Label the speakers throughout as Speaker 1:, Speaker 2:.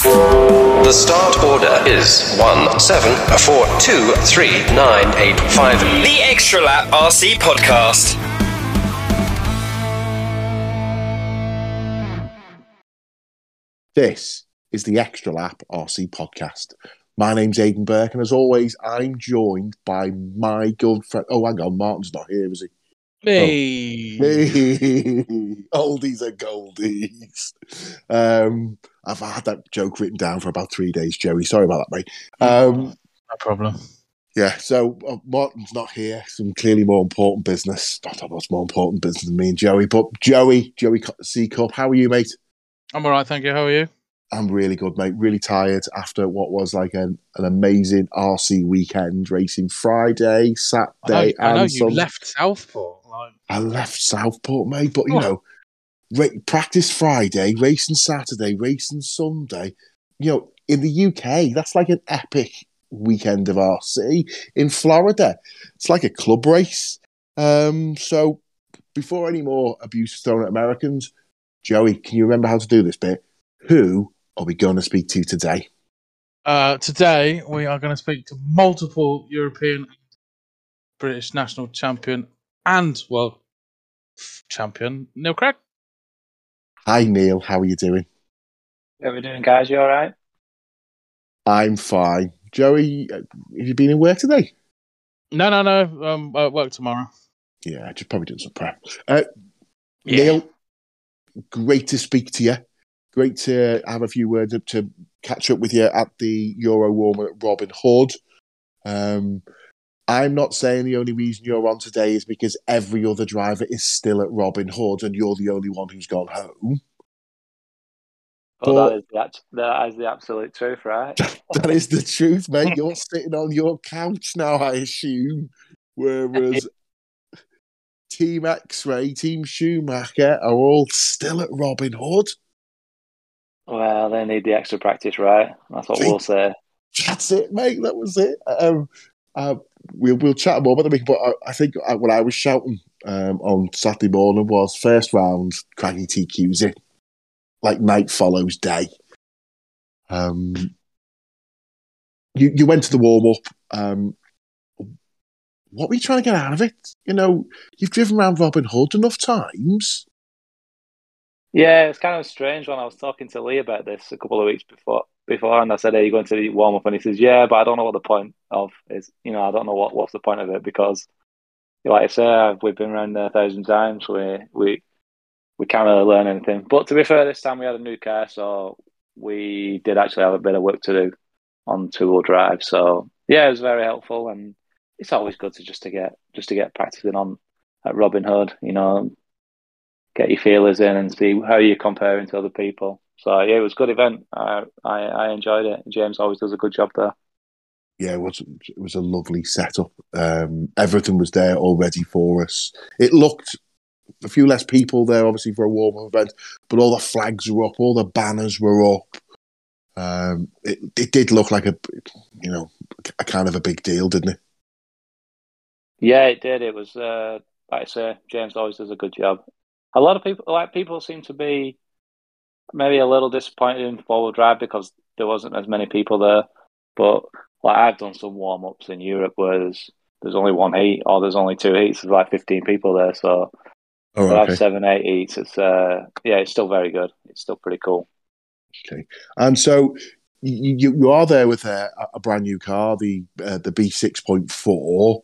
Speaker 1: The start order is 17423985.
Speaker 2: The Extra Lap RC Podcast.
Speaker 3: This is the Extra Lap RC Podcast. My name's Aidan Burke, and as always, I'm joined by my good friend. Oh, hang on, Martin's not here, is he?
Speaker 4: Hey.
Speaker 3: Hey. Oldies are goldies. I've had that joke written down for about 3 days, Joey. Sorry about that, mate.
Speaker 4: No problem.
Speaker 3: Yeah, so Martin's not here. Some clearly more important business. I don't know what's more important business than me and Joey, but Joey C Cup, how are you, mate?
Speaker 4: I'm all right, thank you. How are you?
Speaker 3: I'm really good, mate. Really tired after what was like an amazing RC weekend, racing Friday, Saturday,
Speaker 4: I know
Speaker 3: and
Speaker 4: you
Speaker 3: Sunday.
Speaker 4: left Southport.
Speaker 3: I left Southport, mate, but you know, practice Friday, racing Saturday, racing Sunday. You know, in the UK, that's like an epic weekend of RC. In Florida, it's like a club race. So before any more abuse is thrown at Americans, Joey, can you remember how to do this bit? Who are we going to speak to today?
Speaker 4: Today, we are going to speak to multiple European British national champion and world champion, Neil Craig.
Speaker 3: Hi, Neil. How are you doing?
Speaker 5: How are we doing, guys? You all right?
Speaker 3: I'm fine. Joey, have you been in work today?
Speaker 4: No. Work tomorrow.
Speaker 3: Yeah, just probably doing some prep.
Speaker 4: Yeah.
Speaker 3: Neil, great to speak to you. Great to have a few words to catch up with you at the Euro Warmer at Robin Hood. I'm not saying the only reason you're on today is because every other driver is still at Robin Hood and you're the only one who's gone home.
Speaker 5: Well, that is the absolute truth, right?
Speaker 3: That is the truth, mate. You're sitting on your couch now, I assume. Whereas Team X-Ray, Team Schumacher are all still at Robin Hood.
Speaker 5: Well, they need the extra practice, right? That's what we'll say.
Speaker 3: That's it, mate. That was it. We'll chat more about the week, but I think what I was shouting on Saturday morning was first round, Craggy TQ's it. Like night follows day. You went to the warm-up. What were you trying to get out of it? You know, you've driven around Robin Hood enough times.
Speaker 5: Yeah, it's kind of strange when I was talking to Lee about this a couple of weeks before, and I said, "Are you going to the warm-up?" And he says, "Yeah, but I don't know what the point of is. You know, I don't know what's the point of it because, like I say, we've been around there 1,000 times. We can't really learn anything. But to be fair, this time we had a new car, so we did actually have a bit of work to do on two-wheel drive. So yeah, it was very helpful, and it's always good to just to get practicing on at Robin Hood. You know, get your feelers in and see how you're comparing to other people. So yeah, it was a good event. I enjoyed it. James always does a good job there.
Speaker 3: Yeah, it was a lovely setup. Everything was there all ready for us. It looked a few less people there, obviously, for a warm-up event, but all the flags were up, all the banners were up. It did look like a kind of a big deal, didn't it?
Speaker 5: Yeah, it did. It was, like I say, James always does a good job. A lot of people seem to be maybe a little disappointed in four-wheel drive because there wasn't as many people there. But like I've done some warm-ups in Europe where there's only one heat or there's only two heats. There's like 15 people there, so have 7, 8 heats. It's it's still very good. It's still pretty cool.
Speaker 3: Okay, and so you are there with a brand new car, the B6.4.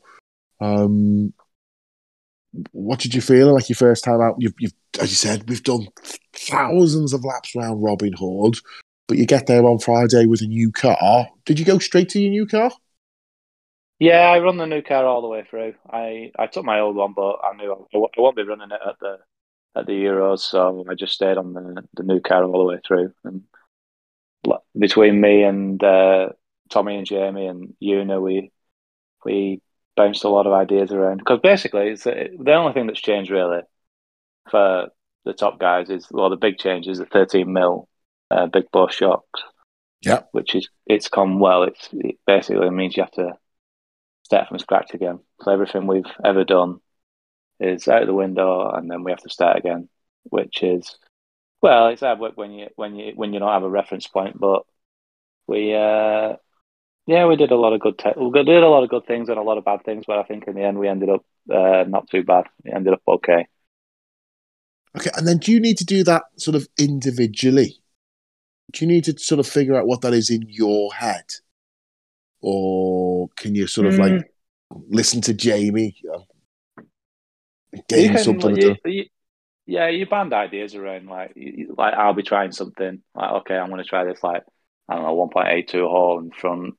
Speaker 3: What did you feel like your first time out? You've as you said, we've done thousands of laps around Robin Hood, but you get there on Friday with a new car. Did you go straight to your new car?
Speaker 5: Yeah, I run the new car all the way through. I took my old one, but I knew I won't be running it at the Euros, so I just stayed on the new car all the way through. And between me and Tommy and Jamie and Una, we bounced a lot of ideas around because basically it's the only thing that's changed really for the top guys is the big change is the 13mm big bore shocks.
Speaker 3: Yeah,
Speaker 5: it's come well. It basically means you have to start from scratch again. So everything we've ever done is out of the window, and then we have to start again, which is it's hard work when you don't have a reference point. But we we did a lot of we did a lot of good things and a lot of bad things, but I think in the end we ended up not too bad. We ended up okay.
Speaker 3: Okay, and then do you need to do that sort of individually? Do you need to sort of figure out what that is in your head? Or can you sort of like listen to Jamie, gain something?
Speaker 5: You band ideas around. Like I'll be trying something. Like, okay, I'm going to try this. Like, I don't know, 1.82 hole in front,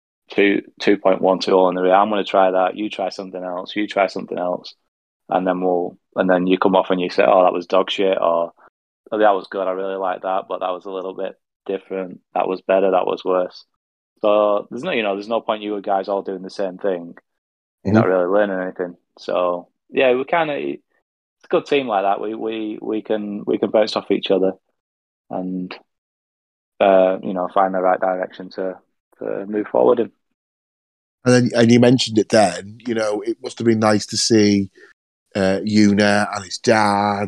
Speaker 5: 2.12 hole in the rear. I'm going to try that. You try something else. You try something else, and then you come off and you say, "Oh, that was dog shit," or "Oh, that was good. I really like that, but that was a little bit different. That was better. That was worse." So there's no point you guys all doing the same thing. You're not really learning anything. So yeah, it's a good team like that. We can bounce off each other and find the right direction to move forward in.
Speaker 3: And you mentioned it then. It must have been nice to see Una and his dad.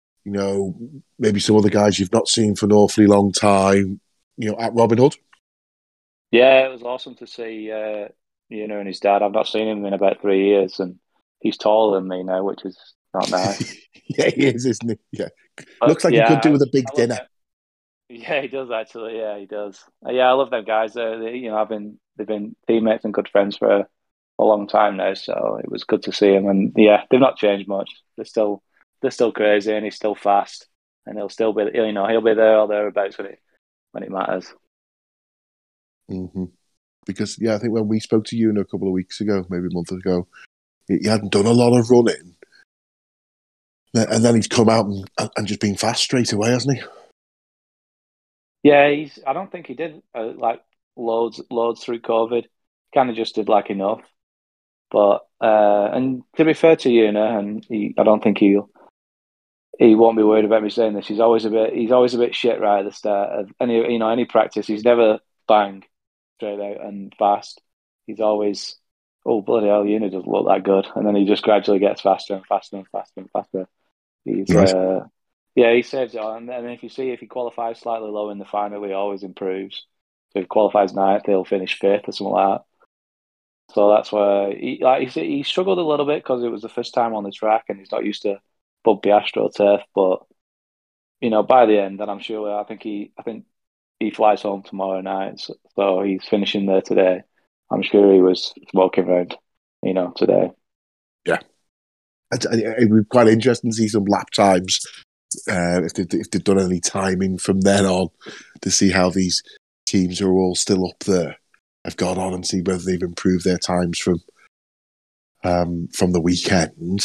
Speaker 3: Maybe some other guys you've not seen for an awfully long time. At Robin Hood.
Speaker 5: Yeah, it was awesome to see and his dad. I've not seen him in about 3 years, and he's taller than me now, which is not nice.
Speaker 3: Yeah, he is, isn't he? Yeah, looks like he could do with a big dinner.
Speaker 5: Yeah, he does actually. Yeah, he does. Yeah, I love them guys. They've been teammates and good friends for a long time now, so it was good to see him. And yeah, they've not changed much. They're still crazy, and he's still fast, and he'll still be. He'll be there or thereabouts when it matters.
Speaker 3: Mm-hmm. Because I think when we spoke to you a couple of weeks ago, maybe a month ago, he hadn't done a lot of running, and then he's come out and just been fast straight away, hasn't he?
Speaker 5: Yeah, I don't think he did like loads through COVID. Kind of just did like enough. But and to be fair to Una, and I don't think he won't be worried about me saying this. He's always a bit shit right at the start of any practice. He's never bang straight out and fast. He's always, oh bloody hell, Una doesn't look that good, and then he just gradually gets faster and faster and faster and faster. He's
Speaker 3: nice.
Speaker 5: he saves it on. And if he qualifies slightly low in the final, he always improves. So if he qualifies ninth, he'll finish fifth or something like that. So that's why he struggled a little bit because it was the first time on the track and he's not used to bumpy AstroTurf. But by the end, and I think he flies home tomorrow night, so he's finishing there today. I'm sure he was smoking around, today.
Speaker 3: Yeah, it would be quite interesting to see some lap times if they've done any timing from then on to see how these teams are all still up there have gone on and see whether they've improved their times from the weekend.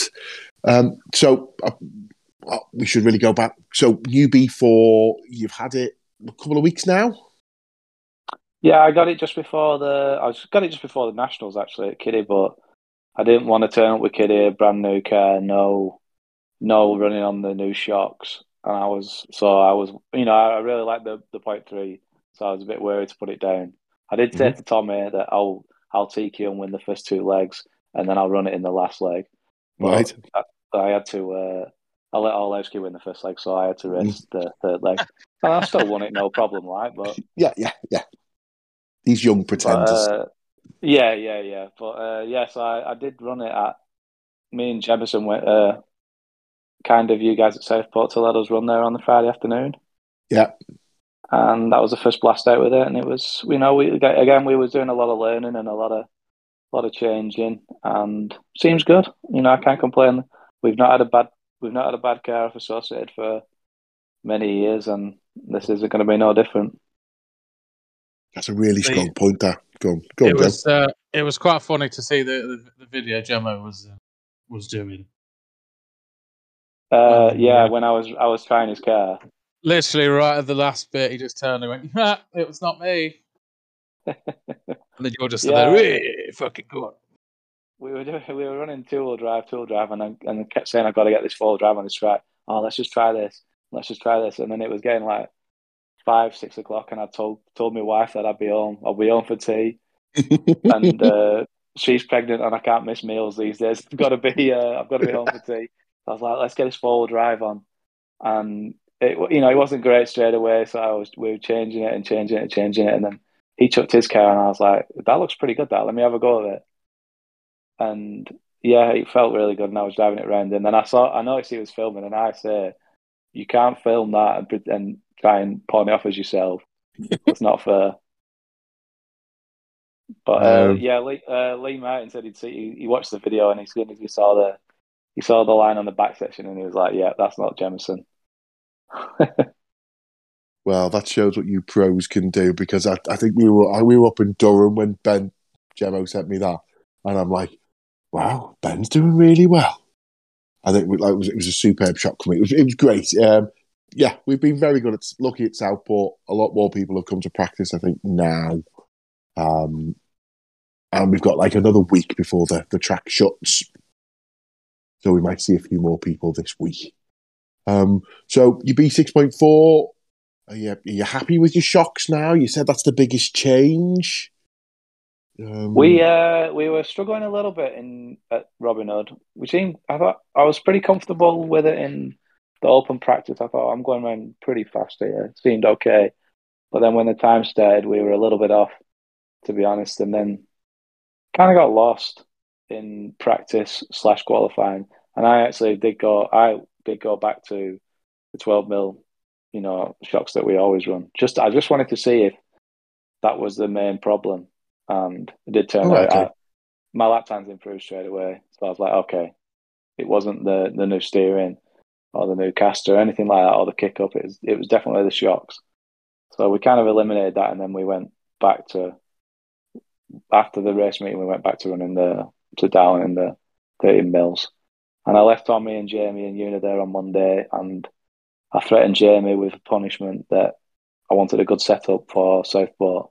Speaker 3: So we should really go back. So UB4, you've had it a couple of weeks now.
Speaker 5: Yeah, I got it just before the Nationals actually at Kiddie, but I didn't want to turn up with Kiddie, a brand new car, no running on the new shocks, and I really liked the 0.3, so I was a bit worried to put it down. I did say to Tommy that I'll TQ and win the first 2 legs, and then I'll run it in the last leg.
Speaker 3: Right.
Speaker 5: I had to. I let Orlowski win the first leg, so I had to race the third leg. And I still won it, no problem, right? But
Speaker 3: yeah. These young pretenders.
Speaker 5: Yeah. But so I did run it at. Me and Jemison went. Kind of you guys at Southport to let us run there on the Friday afternoon.
Speaker 3: Yeah.
Speaker 5: And that was the first blast out with it, and it was we was doing a lot of learning and a lot of changing, and seems good. I can't complain. We've not had a bad car off Associated for many years, and this isn't going to be no different.
Speaker 3: That's a really strong point there. Go on,
Speaker 4: it was quite funny to see the video Gemma was doing.
Speaker 5: When I was trying his car.
Speaker 4: Literally right at the last bit, he just turned and went, "It was not me." And then you're just there, fucking go on.
Speaker 5: We were running two-wheel drive, and I kept saying I've got to get this four-wheel drive on this track. Oh, let's just try this, and then it was getting like 5, 6 o'clock, and I told my wife that I'll be home for tea, and she's pregnant, and I can't miss meals these days. I've got to be home for tea. I was like, let's get this four-wheel drive on, and it wasn't great straight away. So we were changing it, and then he chucked his car, and I was like, that looks pretty good. That, let me have a go at it. And yeah, it felt really good. And I was driving it around, and then I noticed he was filming, and I say, you can't film that and try and pawn it off as yourself. That's not fair. But Lee Martin said he watched the video, and he saw the line on the back section, and he was like, yeah, that's not Jemison.
Speaker 3: Well, that shows what you pros can do, because I think we were up in Durham when Ben Gemo sent me that, and I'm like, wow, Ben's doing really well. I think it was a superb shot for me. It was great. Yeah, we've been very good. Lucky at Southport. A lot more people have come to practice, I think, now. And we've got like another week before the track shuts. So we might see a few more people this week. So you B 6.4. Are you happy with your shocks now? You said that's the biggest change.
Speaker 5: We were struggling a little bit at Robin Hood. I thought I was pretty comfortable with it in the open practice. I thought, I'm going around pretty fast here. It seemed okay. But then when the time started, we were a little bit off, to be honest. And then kind of got lost in practice / qualifying. And I actually did go back to the 12 mil, shocks that we always run. I just wanted to see if that was the main problem. And it did turn out my lap times improved straight away. So I was like, okay, it wasn't the new steering or the new caster or anything like that, or the kick up. It was definitely the shocks. So we kind of eliminated that, and then we went back to, after the race meeting, we went back to running down in the 13 mils. And I left Tommy and Jamie and Una there on Monday, and I threatened Jamie with a punishment that I wanted a good setup for Southport.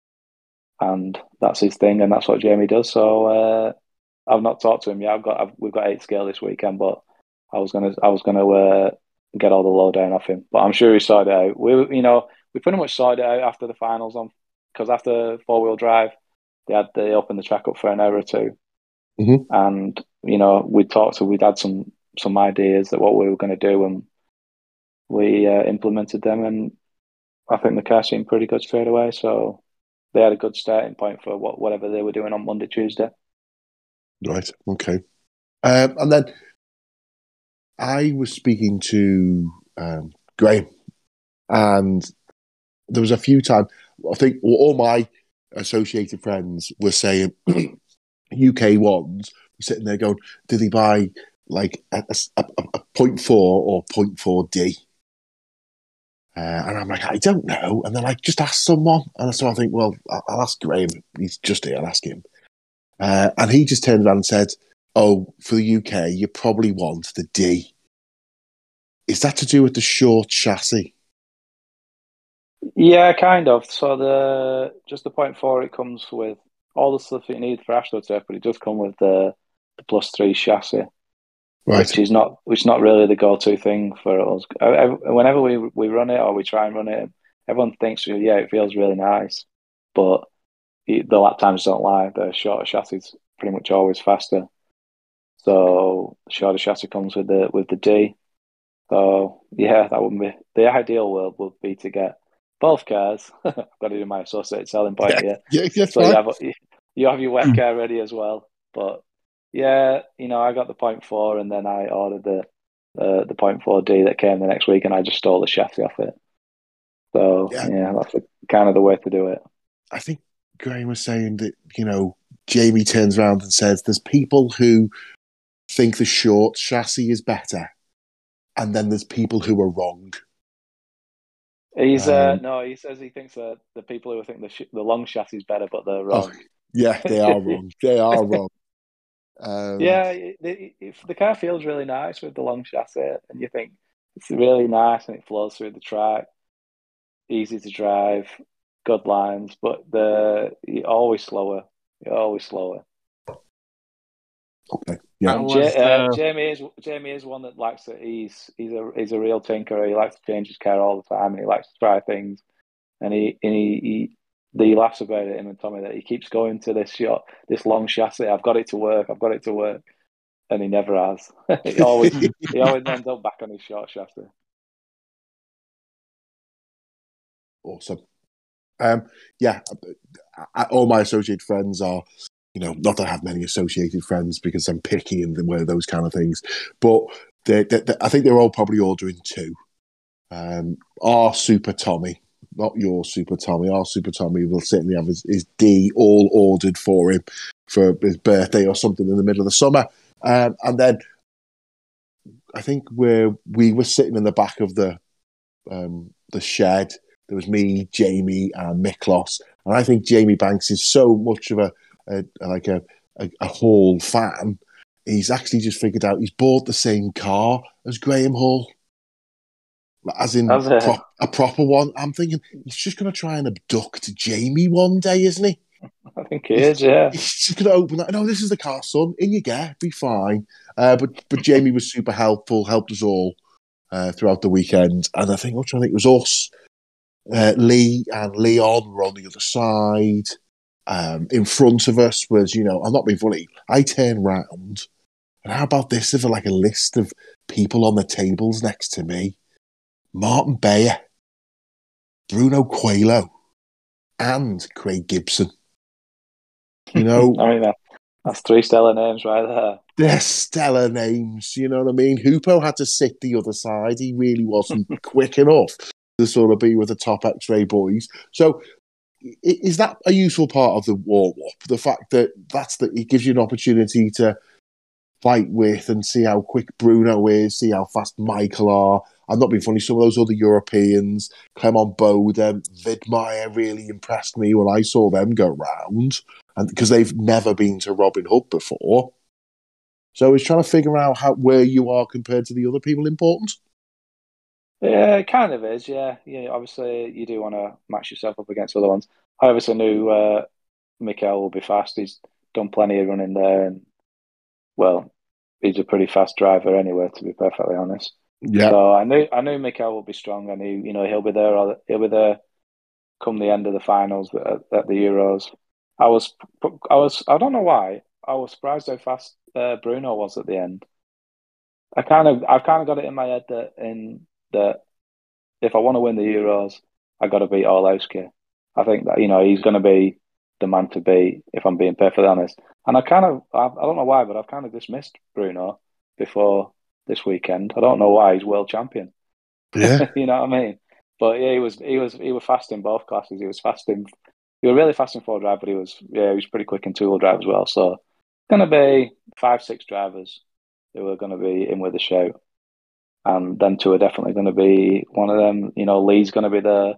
Speaker 5: And that's his thing, and that's what Jamie does. So I've not talked to him yet. We've got 8 scale this weekend, but I was gonna get all the lowdown off him. But I'm sure he sorted it out. We pretty much sorted it out after the finals, because after 4-wheel drive, they opened the track up for an hour or two, and we'd had some ideas that what we were going to do, and we implemented them, and I think the car seemed pretty good straight away. So they had a good starting point for whatever they were doing on Monday, Tuesday.
Speaker 3: Right. Okay. And then I was speaking to Graham, and there was a few times, I think all my associated friends were saying UK ones were sitting there going, did he buy like a 0.4 or 0.4D? And I'm like, I don't know. And then I just asked someone. And so I think, well, I'll ask Graham. He's just here. I'll ask him. And he just turned around and said, oh, for the UK, you probably want the D. Is that to do with the short chassis?
Speaker 5: Yeah, kind of. So the 0.4, it comes with all the stuff you need for AstroTurf, but it does come with the +3 chassis. Right. Which is not really the go-to thing for us. Whenever we run it or we try and run it, everyone thinks, yeah, it feels really nice, but the lap times don't lie. The shorter chassis is pretty much always faster. So shorter chassis comes with the D. So yeah, that wouldn't be the ideal world. Would be to get both cars. I've got to do my associated selling point here.
Speaker 3: Yeah,
Speaker 5: so you have your wet car ready as well, but. Yeah, I got the 0.4, and then I ordered the 0.4D that came the next week, and I just stole the chassis off it. So yeah that's kind of the way to do it.
Speaker 3: I think Graham was saying that Jamie turns around and says there's people who think the short chassis is better, and then there's people who are wrong.
Speaker 5: He's no, he says he thinks that the people who think the long chassis is better, but they're wrong.
Speaker 3: Oh, yeah, they are wrong. They are wrong.
Speaker 5: If the car feels really nice with the long chassis, and you think it's really nice and it flows through the track, easy to drive, good lines, but you're always slower.
Speaker 3: Okay. Yeah.
Speaker 5: Jamie is one that likes it. He's a real tinkerer. He likes to change his car all the time, and he likes to try things. And he laughs about it, him and Tommy, that he keeps going to this long chassis. I've got it to work, and he never has. he always ends up back on his short chassis.
Speaker 3: Awesome. Yeah, all my associated friends are, not that I have many associated friends because I'm picky and wear those kind of things, but I think they're all probably ordering two. Our Super Tommy, not your Super Tommy, our Super Tommy will certainly have his D all ordered for him for his birthday or something in the middle of the summer. And then I think we were sitting in the back of the shed. There was me, Jamie, and Miklos, and I think Jamie Banks is so much of a Hall fan. He's actually just figured out he's bought the same car as Graham Hall, as in a proper one. I'm thinking he's just going to try and abduct Jamie one day, isn't he?
Speaker 5: I think he is, yeah.
Speaker 3: He's just going to open that. No, this is the car, son. In you get, be fine. But Jamie was super helpful, helped us all throughout the weekend. And I think it was us, Lee and Leon were on the other side. In front of us was, I'm not being funny. I turned round, and how about this? Of a list of people on the tables next to me: Martin Bayer, Bruno Coelho, and Craig Gibson.
Speaker 5: I mean, that's three stellar names right there.
Speaker 3: They're stellar names, you know what I mean? Hoopo had to sit the other side. He really wasn't quick enough to sort of be with the top X-Ray boys. So is that a useful part of the warm-up? The fact that it gives you an opportunity to fight with and see how quick Bruno is, see how fast Michael are. I'm not being funny, some of those other Europeans, Clement Bode, Vidmaier really impressed me when I saw them go round, and because they've never been to Robin Hood before. So he's trying to figure out where you are compared to the other people important.
Speaker 5: Yeah, it kind of is, yeah. Obviously, you do want to match yourself up against other ones. I obviously knew Mikael will be fast. He's done plenty of running there, and, well, he's a pretty fast driver anyway, to be perfectly honest.
Speaker 3: Yeah.
Speaker 5: So I knew Mikael will be strong. I knew, he'll be there. He'll be there come the end of the finals at the Euros. I don't know why, I was surprised how fast Bruno was at the end. I've kind of got it in my head that if I want to win the Euros, I got to beat Orlowski. I think that he's going to be the man to beat, if I'm being perfectly honest. And I don't know why, but I've kind of dismissed Bruno before this weekend. I don't know why. He's world champion.
Speaker 3: Yeah.
Speaker 5: You know what I mean? But yeah, he was fast in both classes. He was really fast in 4-drive, but he was pretty quick in 2-wheel drive as well. So it's going to be 5-6 drivers who are going to be in with a shout. And then 2 are definitely going to be one of them. Lee's going to be there.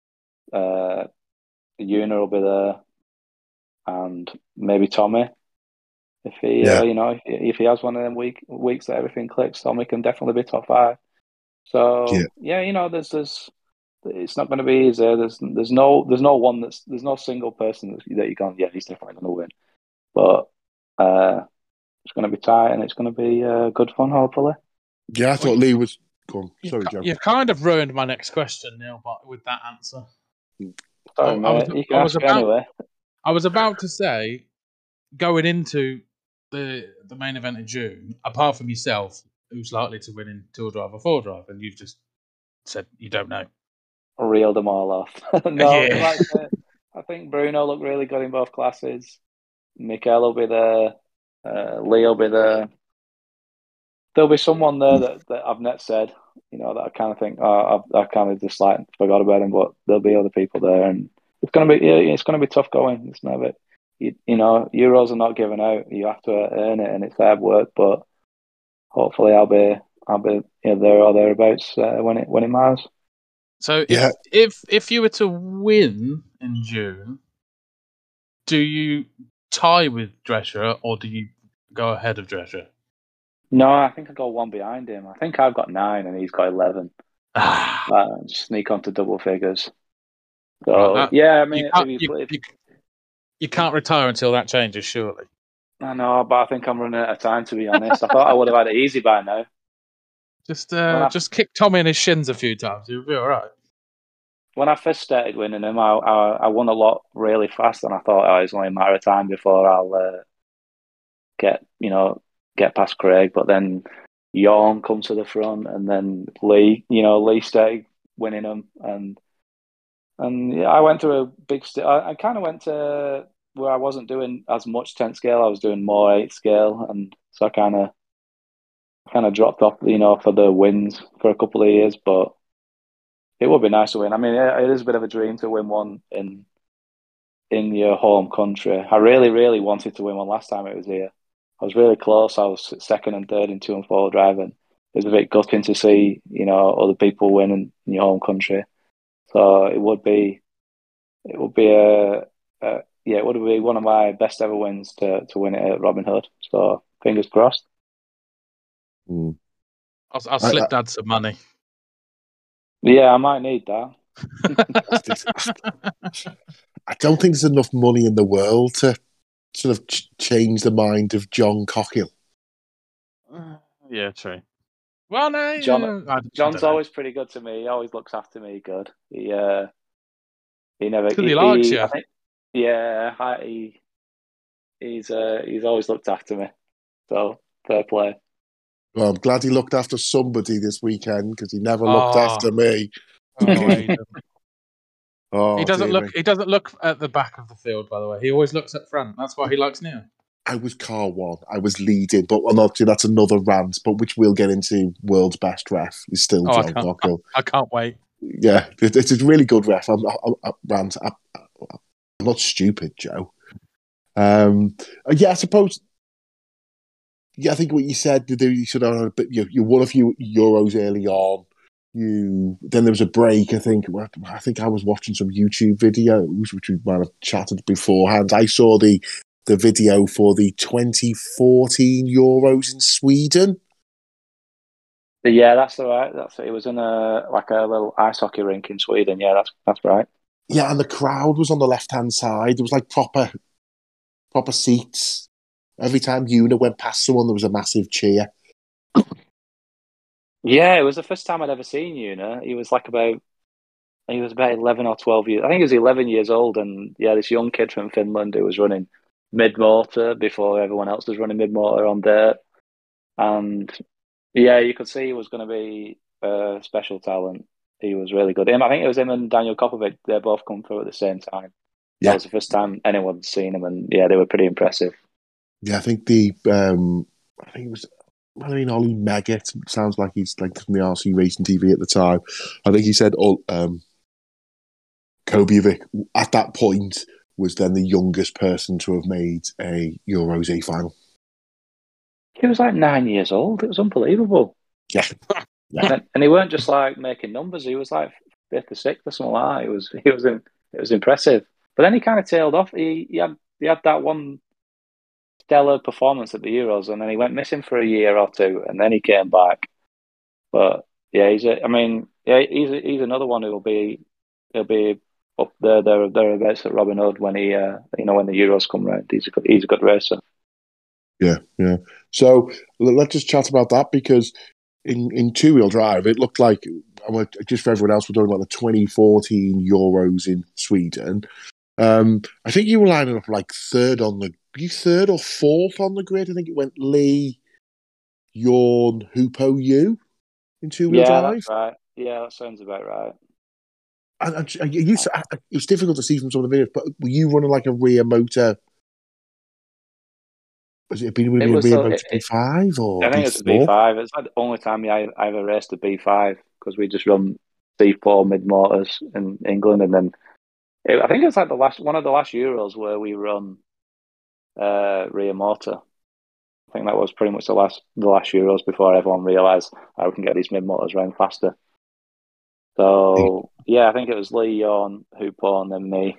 Speaker 5: Una will be there. And maybe Tommy. If he, if he has one of them weeks that everything clicks, Tommy can definitely be top 5. So there's it's not going to be easy. There's no one there's no single person that you're going, yeah, he's definitely going to win. But it's going to be tight and it's going to be good fun, hopefully.
Speaker 3: Yeah, I thought Lee was. Go on. Sorry, Joe.
Speaker 4: You've kind of ruined my next question, Neil, but with that answer.
Speaker 5: Sorry, mate. You can ask me anyway.
Speaker 4: I was about to say, going into the main event in June, apart from yourself, who's likely to win in 2-drive or 4-drive, and you've just said you don't know.
Speaker 5: I reeled them all off. I think Bruno looked really good in both classes. Mikael will be there. Lee will be there. There'll be someone there that I've not said, that I kind of think, I kind of just forgot about him, but there'll be other people there, and it's going to be tough going. It's never, Euros are not given out. You have to earn it, and it's hard work. But hopefully, I'll be there or thereabouts when it matters.
Speaker 4: So if you were to win in June, do you tie with Drescher or do you go ahead of Drescher?
Speaker 5: No, I think I go one behind him. I think I've got 9 and he's got 11. Sneak onto double figures. So I mean,
Speaker 4: you can't retire until that changes, surely.
Speaker 5: I know, but I think I'm running out of time, to be honest. I thought I would have had it easy by now.
Speaker 4: Just kick Tommy in his shins a few times. You'll be all right.
Speaker 5: When I first started winning him, I won a lot really fast, and I thought it's only a matter of time before I'll get past Craig. But then Jorn comes to the front, and then Lee started winning them, and And yeah, I went to a big. I kind of went to where I wasn't doing as much 10th scale. I was doing more 8th scale, and so I kind of dropped off, for the wins for a couple of years. But it would be nice to win. I mean, it is a bit of a dream to win one in your home country. I really, really wanted to win one last time it was here. I was really close. I was second and third in 2 and 4 driving. It was a bit gutting to see, other people win in your home country. So it would be one of my best ever wins to win it at Robin Hood. So fingers crossed.
Speaker 3: Mm.
Speaker 4: I'll slip Dad some money.
Speaker 5: Yeah, I might need that.
Speaker 3: I don't think there's enough money in the world to sort of change the mind of John Cockhill.
Speaker 4: Yeah, true. Well, no,
Speaker 5: John's always pretty good to me. He always looks after me good. He never.
Speaker 4: Because he likes you.
Speaker 5: I think, yeah, he's always looked after me. So fair play.
Speaker 3: Well, I'm glad he looked after somebody this weekend because he never looked after me.
Speaker 4: He doesn't look. He doesn't look at the back of the field. By the way, he always looks up front. That's why he likes Neil.
Speaker 3: I was car one. I was leading, but obviously that's another rant. But which we'll get into. World's best ref is still John Cockhill.
Speaker 4: I can't wait.
Speaker 3: Yeah, it's a really good ref. I'm not stupid, Joe. Yeah, I suppose. Yeah, I think what you said. You sort of, you won a few Euros early on. Then there was a break. I think I was watching some YouTube videos, which we might have chatted beforehand. I saw the video for the 2014 Euros in Sweden.
Speaker 5: Yeah, that's right. It was in a little ice hockey rink in Sweden. Yeah, that's right.
Speaker 3: Yeah, and the crowd was on the left-hand side. There was like proper seats. Every time Una went past someone, there was a massive cheer.
Speaker 5: Yeah, it was the first time I'd ever seen Una. He was about 11 or 12 years. I think he was 11 years old, and yeah, this young kid from Finland who was running mid-motor before everyone else was running mid-motor on dirt. And yeah, you could see he was going to be a special talent. He was really good. I think it was him and Daniel Kopovic. They both come through at the same time. Yeah. That was the first time anyone's seen him, and yeah, they were pretty impressive.
Speaker 3: Yeah, I think it was. I mean, Ollie Meggett sounds like he's like from the RC Racing TV at the time. I think he said, Kobievich at that point was then the youngest person to have made a Euros A final.
Speaker 5: He was like 9 years old. It was unbelievable.
Speaker 3: Yeah.
Speaker 5: And he weren't just like making numbers. He was like 5th or 6th or something like that. It was impressive. But then he kind of tailed off. He had that one stellar performance at the Euros, and then he went missing for a year or two, and then he came back. But yeah, he's another one he'll be up thereabouts at Robin Hood when when the Euros come round. He's a good racer.
Speaker 3: Yeah. So let's just chat about that, because in two-wheel drive, it looked like, just for everyone else, we're talking about the 2014 Euros in Sweden. I think you were lining up like third or fourth on the grid. I think it went Lee, Jorn, Hupo, you in two-wheel drive.
Speaker 5: That's right. Yeah, that sounds about right.
Speaker 3: And it was difficult to see from some of the videos, but were you running like a rear motor? Was it a rear motor B5 or?
Speaker 5: I think it's a B5. It's like the only time I ever raced a B5, because we just run C4 mid motors in England, and then I think it's like one of the last Euros where we run rear motor. I think that was pretty much the last Euros before everyone realised how we can get these mid motors around faster. So yeah, I think it was Lee, Jorn, Hupo, and then me.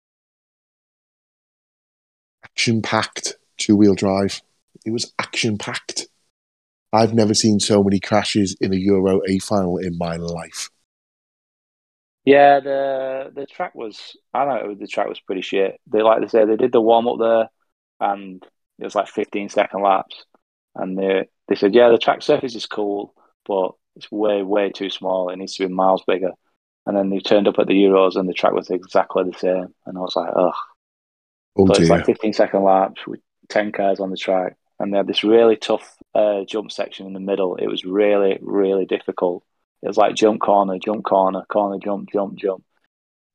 Speaker 3: Action-packed two-wheel drive. It was action-packed. I've never seen so many crashes in a Euro A final in my life.
Speaker 5: Yeah, the track was. I know the track was pretty shit. They did the warm up there, and it was like 15-second laps, and they said, yeah, the track surface is cool, but it's way too small. It needs to be miles bigger. And then they turned up at the Euros, and the track was exactly the same. And I was like, ugh. So it's like 15-second laps with 10 cars on the track, and they had this really tough jump section in the middle. It was really, really difficult. It was like jump, corner, corner, jump.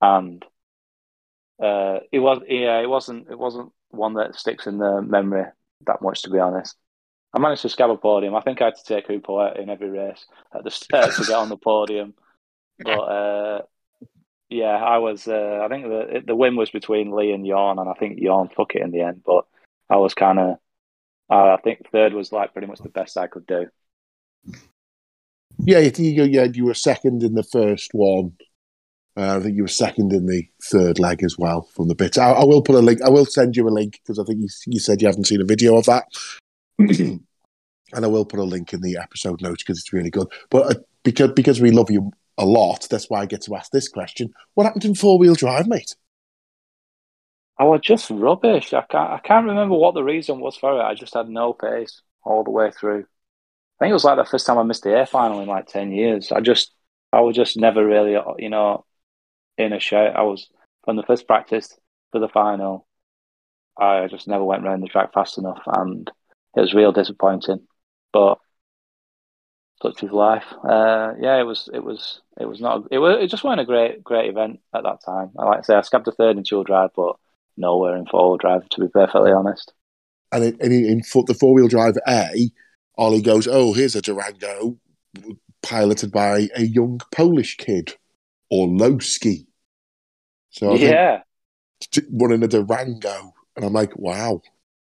Speaker 5: and it wasn't one that sticks in the memory that much, to be honest. I managed to scab a podium. I think I had to take Hooper in every race at the start to get on the podium. But I was. I think the win was between Lee and Jorn, and I think Jorn took it in the end. But I was kind of. I think third was like pretty much the best I could do.
Speaker 3: Yeah, you were second in the first one. I think you were second in the third leg as well from the bit. I will put a link. I will send you a link because I think you said you haven't seen a video of that. And I will put a link in the episode notes because it's really good. But because we love you a lot, that's why I get to ask this question. What happened in four-wheel drive, mate?
Speaker 5: I was just rubbish. I can't remember what the reason was for it. I just had no pace all the way through. I think it was like the first time I missed the A final in like 10 years. I was just never really, in a shout. I was from the first practice to the final. I just never went around the track fast enough, and it was real disappointing. But such is life. It just wasn't a great event at that time. I like to say I scabbed a third in two-wheel drive, but nowhere in four-wheel drive, to be perfectly honest.
Speaker 3: And in the four-wheel drive A, Ollie goes, "Oh, here's a Durango piloted by a young Polish kid, Orlowski." So running a Durango, and I'm like, wow.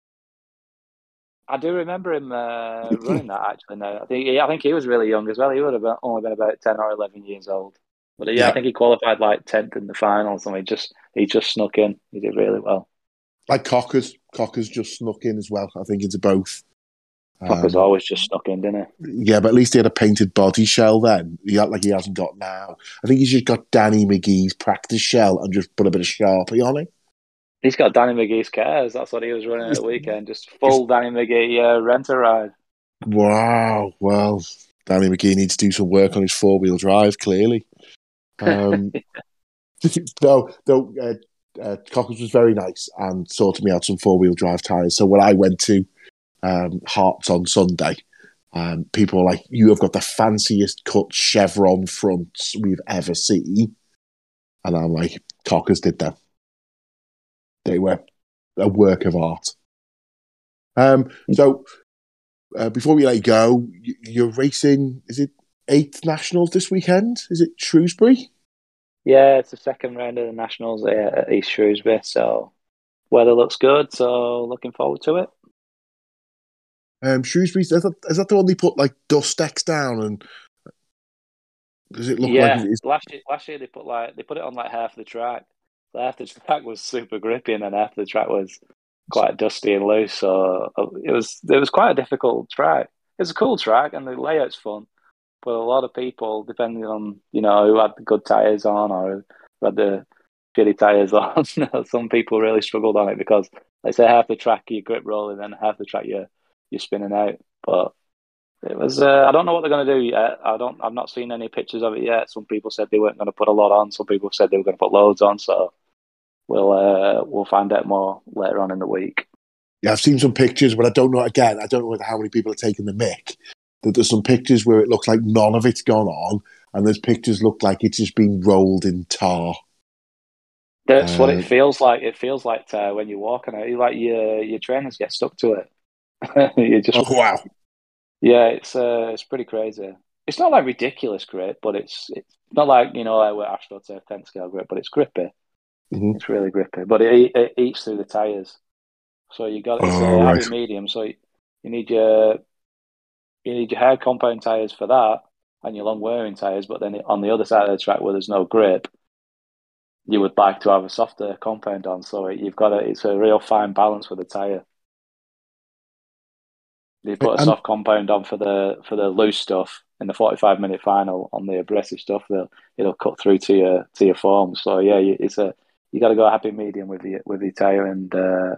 Speaker 5: I do remember him running that actually. Now I think he was really young as well. He would have only been about 10 or 11 years old. But I think he qualified like 10th in the finals, and he just snuck in. He did really well.
Speaker 3: Like Cockers just snuck in as well. I think into both.
Speaker 5: Cockers always just snuck in, didn't he?
Speaker 3: Yeah, but at least he had a painted body shell then. He hasn't got now. I think he's just got Danny McGee's practice shell and just put a bit of Sharpie on it.
Speaker 5: He's got Danny McGee's cars. That's what he was running at the weekend. Just full Danny McGee rent-a-ride.
Speaker 3: Wow. Well, Danny McGee needs to do some work on his four-wheel drive, clearly. Cockers was very nice and sorted me out some four-wheel drive tyres. So when I went to Hearts on Sunday, people were like, "You have got the fanciest cut chevron fronts we've ever seen." And I'm like, Cockers did them. They were a work of art. So before we let you go, you're racing, is it 8th Nationals this weekend? Is it Shrewsbury?
Speaker 5: Yeah, it's the second round of the Nationals at East Shrewsbury, so weather looks good, so looking forward to it.
Speaker 3: Shrewsbury, is that the one they put like dust decks down, and does it look like it is?
Speaker 5: Last year they put it on like half the track. So half the track was super grippy, and then half the track was quite dusty and loose. So it was quite a difficult track. It's a cool track, and the layout's fun. But a lot of people, depending on who had the good tires on or who had the shitty tires on, some people really struggled on it because they say half the track you grip rolling, and half the track you're spinning out. But it was I don't know what they're going to do yet. I've not seen any pictures of it yet. Some people said they weren't going to put a lot on. Some people said they were going to put loads on. So we'll find out more later on in the week.
Speaker 3: Yeah, I've seen some pictures, but I don't know how many people are taking the mick. That there's some pictures where it looks like none of it's gone on, and there's pictures look like it's just been rolled in tar.
Speaker 5: That's what it feels like. It feels like tar when you're walking out. Like your trainers get stuck to it. You just
Speaker 3: wow.
Speaker 5: Yeah, it's pretty crazy. It's not like ridiculous grip, but it's not like like where AstroTurf 10 scale grip, but it's grippy. Mm-hmm. It's really grippy, but it eats through the tires. So you got it's a heavy medium. So you need your hard compound tires for that, and your long wearing tires. But then on the other side of the track where there's no grip, you would like to have a softer compound on. So it's a real fine balance with the tire. They put a soft compound on for the loose stuff in the 45-minute final. On the aggressive stuff, it'll cut through to your form. So yeah, you got to go a happy medium with your tire and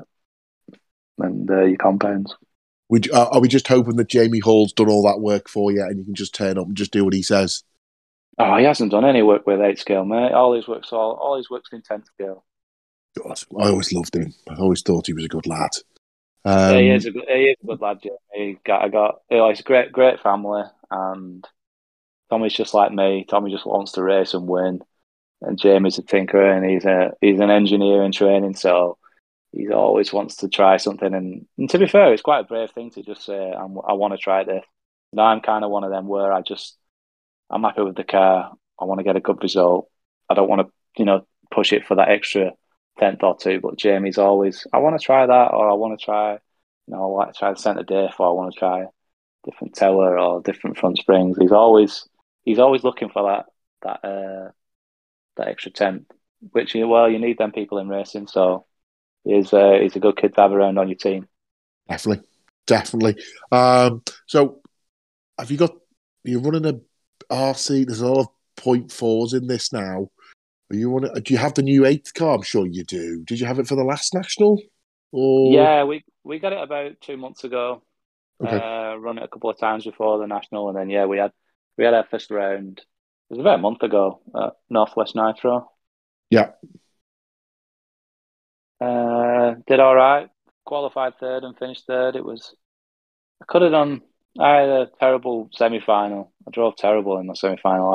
Speaker 5: your compounds.
Speaker 3: Are we just hoping that Jamie Hall's done all that work for you, and you can just turn up and just do what he says?
Speaker 5: Oh, he hasn't done any work with 8 scale, mate. All his work's in 10 scale.
Speaker 3: God, I always loved him. I always thought he was a good lad.
Speaker 5: He is a good lad, Jamie. He's a great family, and Tommy's just like me. Tommy just wants to race and win, and Jamie's a tinkerer, and he's an engineer in training, so he always wants to try something. And to be fair, it's quite a brave thing to just say, I want to try this. And I'm kind of one of them where I'm happy with the car. I want to get a good result. I don't want to, push it for that extra tenth or two. But Jamie's always, I want to try that, or I want to try, I want to try the centre diff, or I want to try different tower or different front springs. He's always looking for that extra tenth, which you need them people in racing. So he's a good kid to have around on your team.
Speaker 3: Definitely. So have you're running a RC? There's a lot of 0.4s in this now. Do you have the new 8th car? I'm sure you do. Did you have it for the last national? Or...
Speaker 5: Yeah, we got it about 2 months ago.
Speaker 3: Okay.
Speaker 5: Run it a couple of times before the national, and then we had our first round. It was about a month ago at Northwest Nitro.
Speaker 3: Yeah.
Speaker 5: Did all right. Qualified third and finished third. I could have done. I had a terrible semi-final. I drove terrible in the semi-final.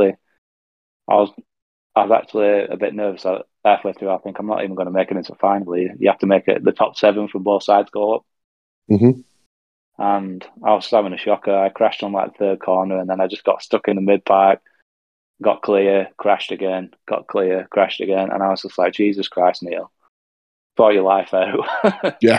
Speaker 5: I was actually a bit nervous halfway through. I think I'm not even going to make it into the final. You have to make it the top 7 from both sides go up.
Speaker 3: Mm-hmm.
Speaker 5: And I was having a shocker. I crashed on the third corner, and then I just got stuck in the mid-pack, got clear, crashed again, got clear, crashed again. And I was just like, Jesus Christ, Neil, throw your life out.
Speaker 3: Yeah.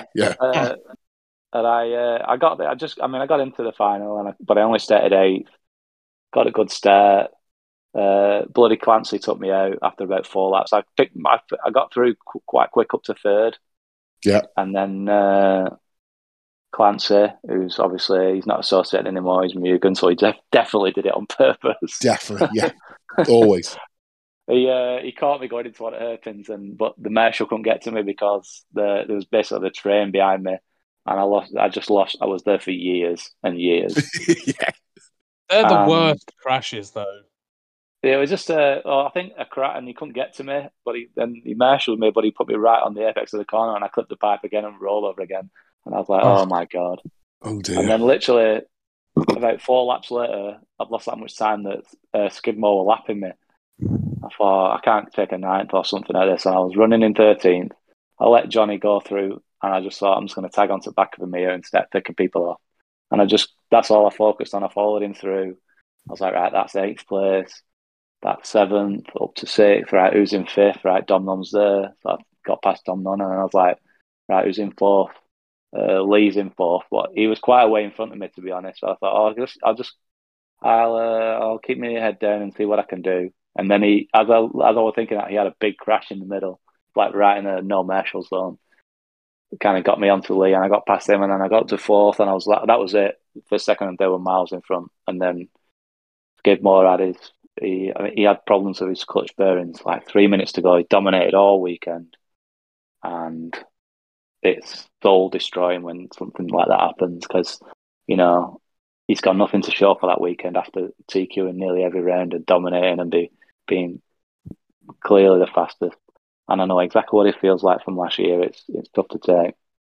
Speaker 5: And I got there. I got into the final, but I only started 8th. Got a good start. Bloody Clancy took me out after about 4 laps. I got through quite quick up to third.
Speaker 3: Yeah.
Speaker 5: And then Clancy, who's obviously he's not associated anymore, he's Mugen, so he definitely did it on purpose.
Speaker 3: Definitely, yeah. Always.
Speaker 5: He caught me going into one of the hairpins, but the marshal couldn't get to me because there was basically the train behind me, and I just lost. I was there for years and years.
Speaker 3: Yeah.
Speaker 4: They're the worst crashes, though.
Speaker 5: It was just I think a crash, and he couldn't get to me, but he marshaled me, but he put me right on the apex of the corner, and I clipped the pipe again and rolled over again, and I was like, oh my God.
Speaker 3: Oh dear.
Speaker 5: And then literally about 4 laps later, I'd lost that much time that Skidmore were lapping me. I thought, I can't take a 9th or something like this, and I was running in 13th. I let Johnny go through, and I just thought, I'm just going to tag onto the back of him here and start picking people off. And that's all I focused on. I followed him through. I was like, right, that's 8th place. That's 7th, up to 6th. Right, who's in 5th? Right, Dom Nun's there. So I got past Dom Nun, and I was like, right, who's in 4th? Lee's in 4th. But he was quite a way in front of me, to be honest. So I thought, I'll keep my head down and see what I can do. And then as I was thinking that, he had a big crash in the middle, like right in the no marshal zone. It kind of got me onto Lee, and I got past him, and then I got to 4th, and I was like, that was it. For a second, they were miles in front, and then Skidmore had he had problems with his clutch bearings. Like 3 minutes to go, he dominated all weekend, and it's soul destroying when something like that happens because he's got nothing to show for that weekend after TQing nearly every round and dominating and being clearly the fastest. And I know exactly what it feels like from last year. It's tough to take.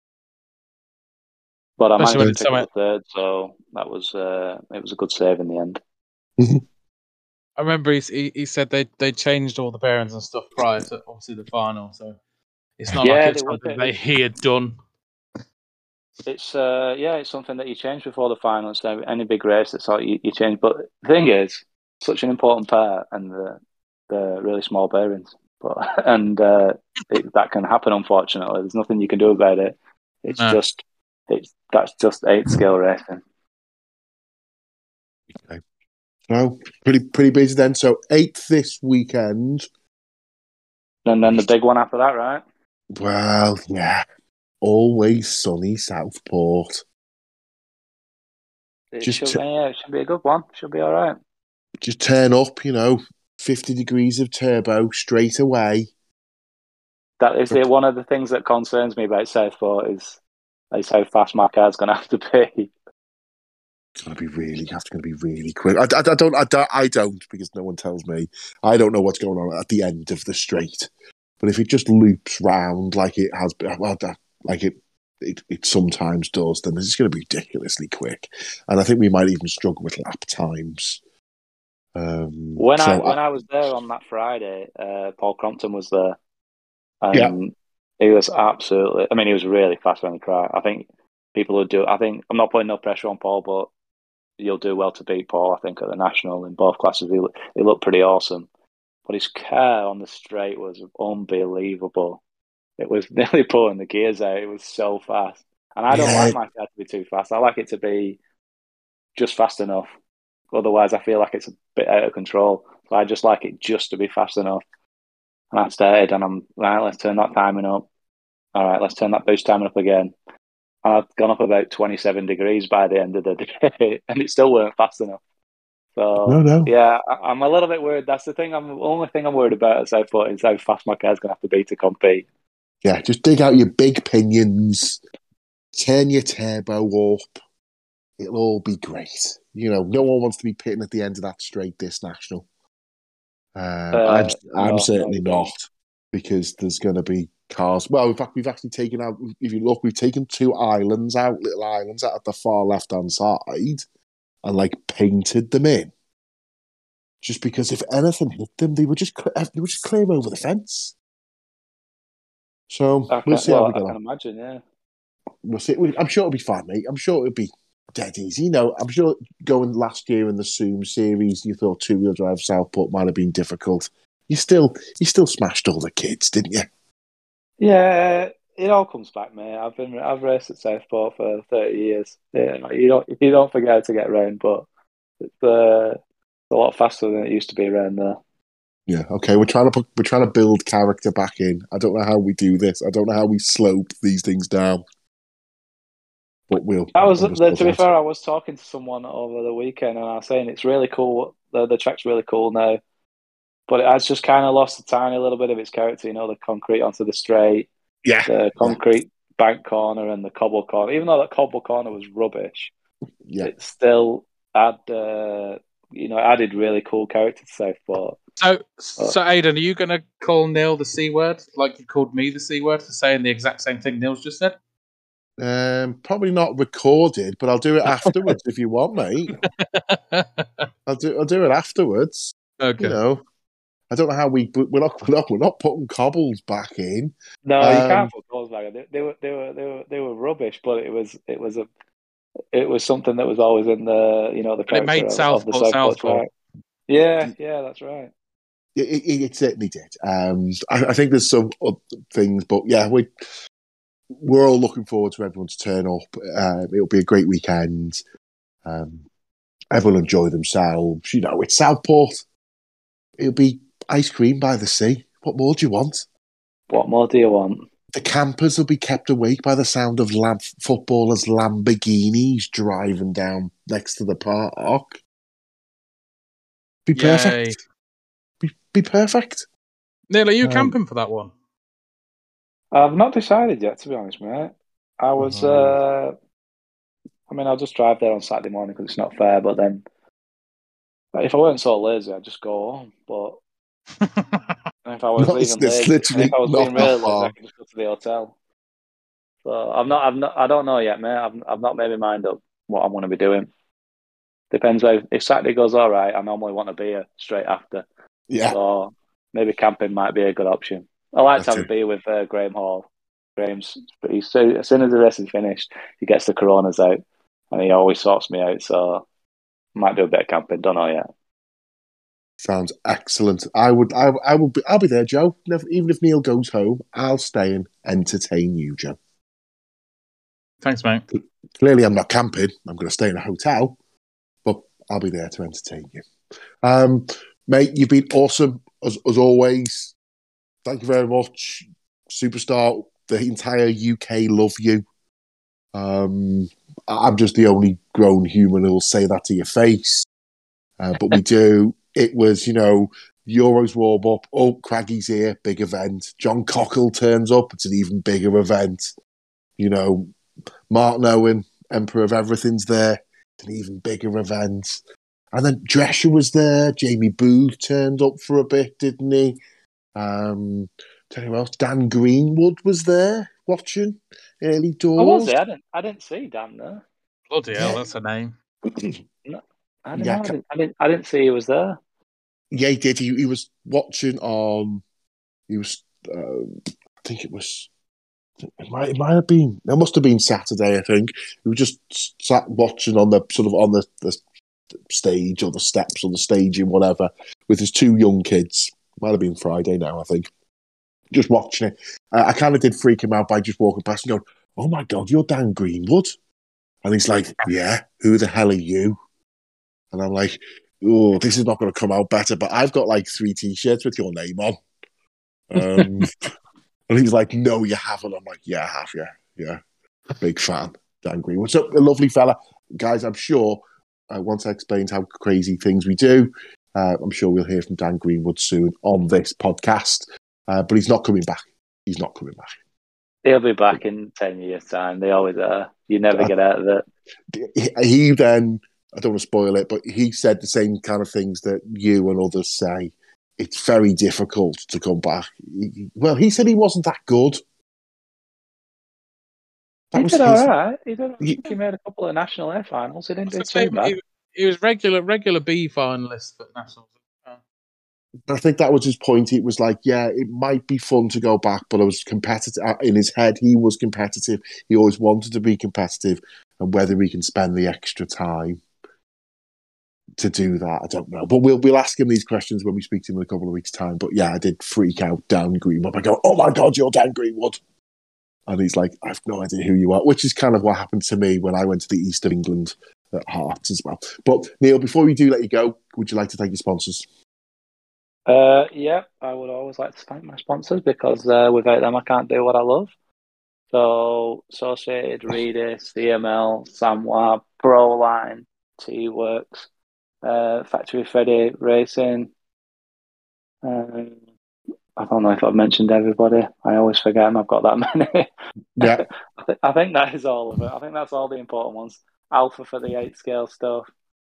Speaker 5: But I managed to pick up the third, so that was it was a good save in the end.
Speaker 4: I remember he said they changed all the bearings and stuff prior to obviously the final, so it's not like it's something he had done.
Speaker 5: It's it's something that you change before the final. So any big race, it's all you change. But the thing is, such an important part, and the really small bearings. But that can happen. Unfortunately, there's nothing you can do about it. That's just 8 skill racing.
Speaker 3: Okay. So pretty busy then. So 8th this weekend,
Speaker 5: and then the big one after that, right?
Speaker 3: Well, yeah. Always sunny Southport.
Speaker 5: It should be a good one. Should be all right.
Speaker 3: Just turn up, 50 degrees of turbo straight away.
Speaker 5: That is one of the things that concerns me about Southport is how fast my car's going to have to be.
Speaker 3: It's going to be really quick. I don't because no one tells me. I don't know what's going on at the end of the straight. But if it just loops round like it has been, like it sometimes does, then it's going to be ridiculously quick. And I think we might even struggle with lap times.
Speaker 5: When I was there on that Friday, Paul Crompton was there, and he was absolutely. I mean, he was really fast on the track. I think people would do. I think I'm not putting no pressure on Paul, but you'll do well to beat Paul. I think at the national in both classes, he looked pretty awesome. But his car on the straight was unbelievable. It was nearly pulling the gears out. It was so fast, and I don't like my car to be too fast. I like it to be just fast enough. Otherwise, I feel like it's a bit out of control. So I just like it just to be fast enough. And I started, and I'm right. Let's turn that timing up. All right, let's turn that boost timing up again. And I'd gone up about 27 degrees by the end of the day, and it still weren't fast enough. So yeah, I'm a little bit worried. That's the thing. The only thing I'm worried about at Southport is how fast my car's going to have to be to compete.
Speaker 3: Yeah, just dig out your big pinions, turn your turbo up. It'll all be great. You know, no one wants to be pitting at the end of that straight this national. I'm certainly not, because there's going to be cars. Well, in fact, we've actually taken out. If you look, we've taken little islands out at the far left-hand side, and painted them in. Just because if anything hit them, they would just clear over the fence. So we'll see how we go.
Speaker 5: I can imagine, yeah.
Speaker 3: We'll see. I'm sure it'll be fine, mate. I'm sure it'll be dead easy. You know, I'm sure going last year in the Zoom series, you thought two-wheel drive Southport might have been difficult. You still smashed all the kids, didn't you?
Speaker 5: Yeah, it all comes back, mate. I've raced at Southport for 30 years. Yeah, you don't forget how to get around, but it's a lot faster than it used to be around there.
Speaker 3: Yeah, okay. We're trying to build character back in. I don't know how we do this. I don't know how we slope these things down. But
Speaker 5: to be fair, I was talking to someone over the weekend, and I was saying it's really cool. The track's really cool now, but it has just kind of lost a tiny little bit of its character. You know, the concrete onto the straight, the concrete bank corner, and the cobble corner. Even though that cobble corner was rubbish, it still added really cool character to Southport.
Speaker 4: So Aidan, are you going to call Neil the C word like you called me the C word for saying the exact same thing Neil's just said?
Speaker 3: Probably not recorded, but I'll do it afterwards if you want, mate. I'll do it afterwards.
Speaker 4: Okay.
Speaker 3: You know, I don't know how we're not putting cobbles back in.
Speaker 5: No, you can't put cobbles back in. They were rubbish, but it was something that was always in the character
Speaker 4: it made
Speaker 5: of the Southport track. Yeah, that's right.
Speaker 3: It certainly did. I think there's some other things, but yeah, we're all looking forward to everyone to turn up. It'll be a great weekend. Everyone enjoy themselves. You know, it's Southport. It'll be ice cream by the sea. What more do you want?
Speaker 5: What more do you want?
Speaker 3: The campers will be kept awake by the sound of footballers' Lamborghinis driving down next to the park. Be perfect. Be perfect.
Speaker 4: Neil, are you camping for that one?
Speaker 5: I've not decided yet, to be honest, mate. I was. I'll just drive there on Saturday morning because it's not fair. But then, if I weren't so lazy, I'd just go home. But if I was being lazy, I could just go to the hotel. So I don't know yet, mate. I've not made my mind up what I'm going to be doing. Depends if Saturday goes all right. I normally want a beer straight after.
Speaker 3: Yeah.
Speaker 5: So maybe camping might be a good option. I like to have a beer with Graham Hall. As soon as the race is finished, he gets the Coronas out, and he always sorts me out. So I might do a bit of camping. Don't know yet.
Speaker 3: Sounds excellent. I'll be there, Joe. Even if Neil goes home, I'll stay and entertain you, Joe.
Speaker 4: Thanks, mate.
Speaker 3: Clearly, I'm not camping. I'm going to stay in a hotel, but I'll be there to entertain you. Mate, you've been awesome as always. Thank you very much, superstar. The entire UK love you. I'm just the only grown human who will say that to your face, but we do. It was, Euros warm up. Oh, Craggy's here, big event. John Cockle turns up. It's an even bigger event. Martin Owen, Emperor of Everything's there. It's an even bigger event. And then Drescher was there. Jamie Booth turned up for a bit, didn't he? Tell you who else. Dan Greenwood was there watching early doors.
Speaker 5: Oh, was he? I didn't see Dan there.
Speaker 4: Bloody hell, that's a name.
Speaker 5: I don't
Speaker 3: Yeah,
Speaker 5: know. I didn't see he was there.
Speaker 3: yeah, he did. He was watching on. He was. I think it was. It might have been. It must have been Saturday. I think he was just sat watching on the sort of on the stage or the steps or the staging, whatever, with his two young kids. Might have been Friday now. I think. Just watching it, I kind of did freak him out by just walking past and going, "Oh my God, you're Dan Greenwood," and he's like, "Yeah, who the hell are you?" And I'm like, "Oh, this is not going to come out better." But I've got like 3 T-shirts with your name on. And he's like, "No, you haven't." I'm like, "Yeah, I have, yeah. Big fan, Dan Greenwood." So a lovely fella. Guys, I'm sure once I explained how crazy things we do, I'm sure we'll hear from Dan Greenwood soon on this podcast. But he's not coming back. He's not coming back.
Speaker 5: He'll be back in 10 years' time. They always are. You never get out of it.
Speaker 3: He then, I don't want to spoil it, but he said the same kind of things that you and others say. It's very difficult to come back. Well, he said he wasn't that good.
Speaker 5: He did all right. He made a couple of national air finals. He didn't do too bad.
Speaker 4: He was regular B finalist for nationals.
Speaker 3: I think that was his point. It was like, yeah, it might be fun to go back, but I was competitive. In his head, he was competitive. He always wanted to be competitive, and whether he can spend the extra time to do that, I don't know. But we'll ask him these questions when we speak to him in a couple of weeks' time. But yeah, I did freak out Dan Greenwood. I go, "Oh my God, you're Dan Greenwood." And he's like, "I have no idea who you are," which is kind of what happened to me when I went to the East of England at Hearts as well. But Neil, before we do let you go, would you like to thank your sponsors?
Speaker 5: Yeah, I would always like to thank my sponsors because without them, I can't do what I love. So, Associated, Redis, CML, Samwa, Proline, T-Works, Factory Freddy Racing. I don't know if I've mentioned everybody. I always forget them. I've got that many.
Speaker 3: Yeah.
Speaker 5: I think that is all of it. I think that's all the important ones. Alpha for the 8 scale stuff.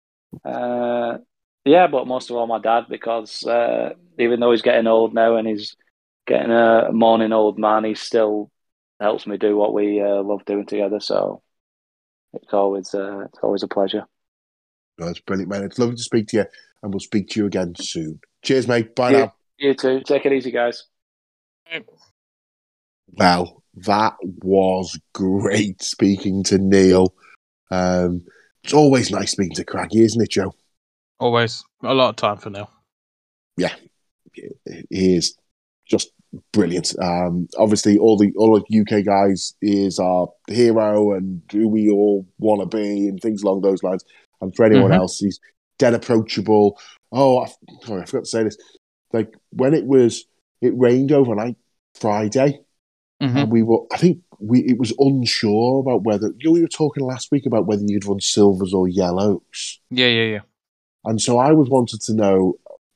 Speaker 5: Yeah, but most of all my dad, because even though he's getting old now and he's getting a mourning old man, he still helps me do what we love doing together. So it's always a pleasure.
Speaker 3: That's brilliant, man. It's lovely to speak to you, and we'll speak to you again soon. Cheers, mate. Bye now.
Speaker 5: You too. Take it easy, guys.
Speaker 3: Well, that was great speaking to Neil. It's always nice speaking to Craggy, isn't it, Joe?
Speaker 4: Always. A lot of time for Neil.
Speaker 3: Yeah, he is just brilliant. Obviously, all the UK guys, he is our hero and who we all want to be and things along those lines. And for anyone else, he's dead approachable. Oh, sorry, I forgot to say this. Like when it rained overnight Friday, and it was unsure about whether we were talking last week about whether you'd run silvers or yellows.
Speaker 4: Yeah.
Speaker 3: And so I wanted to know,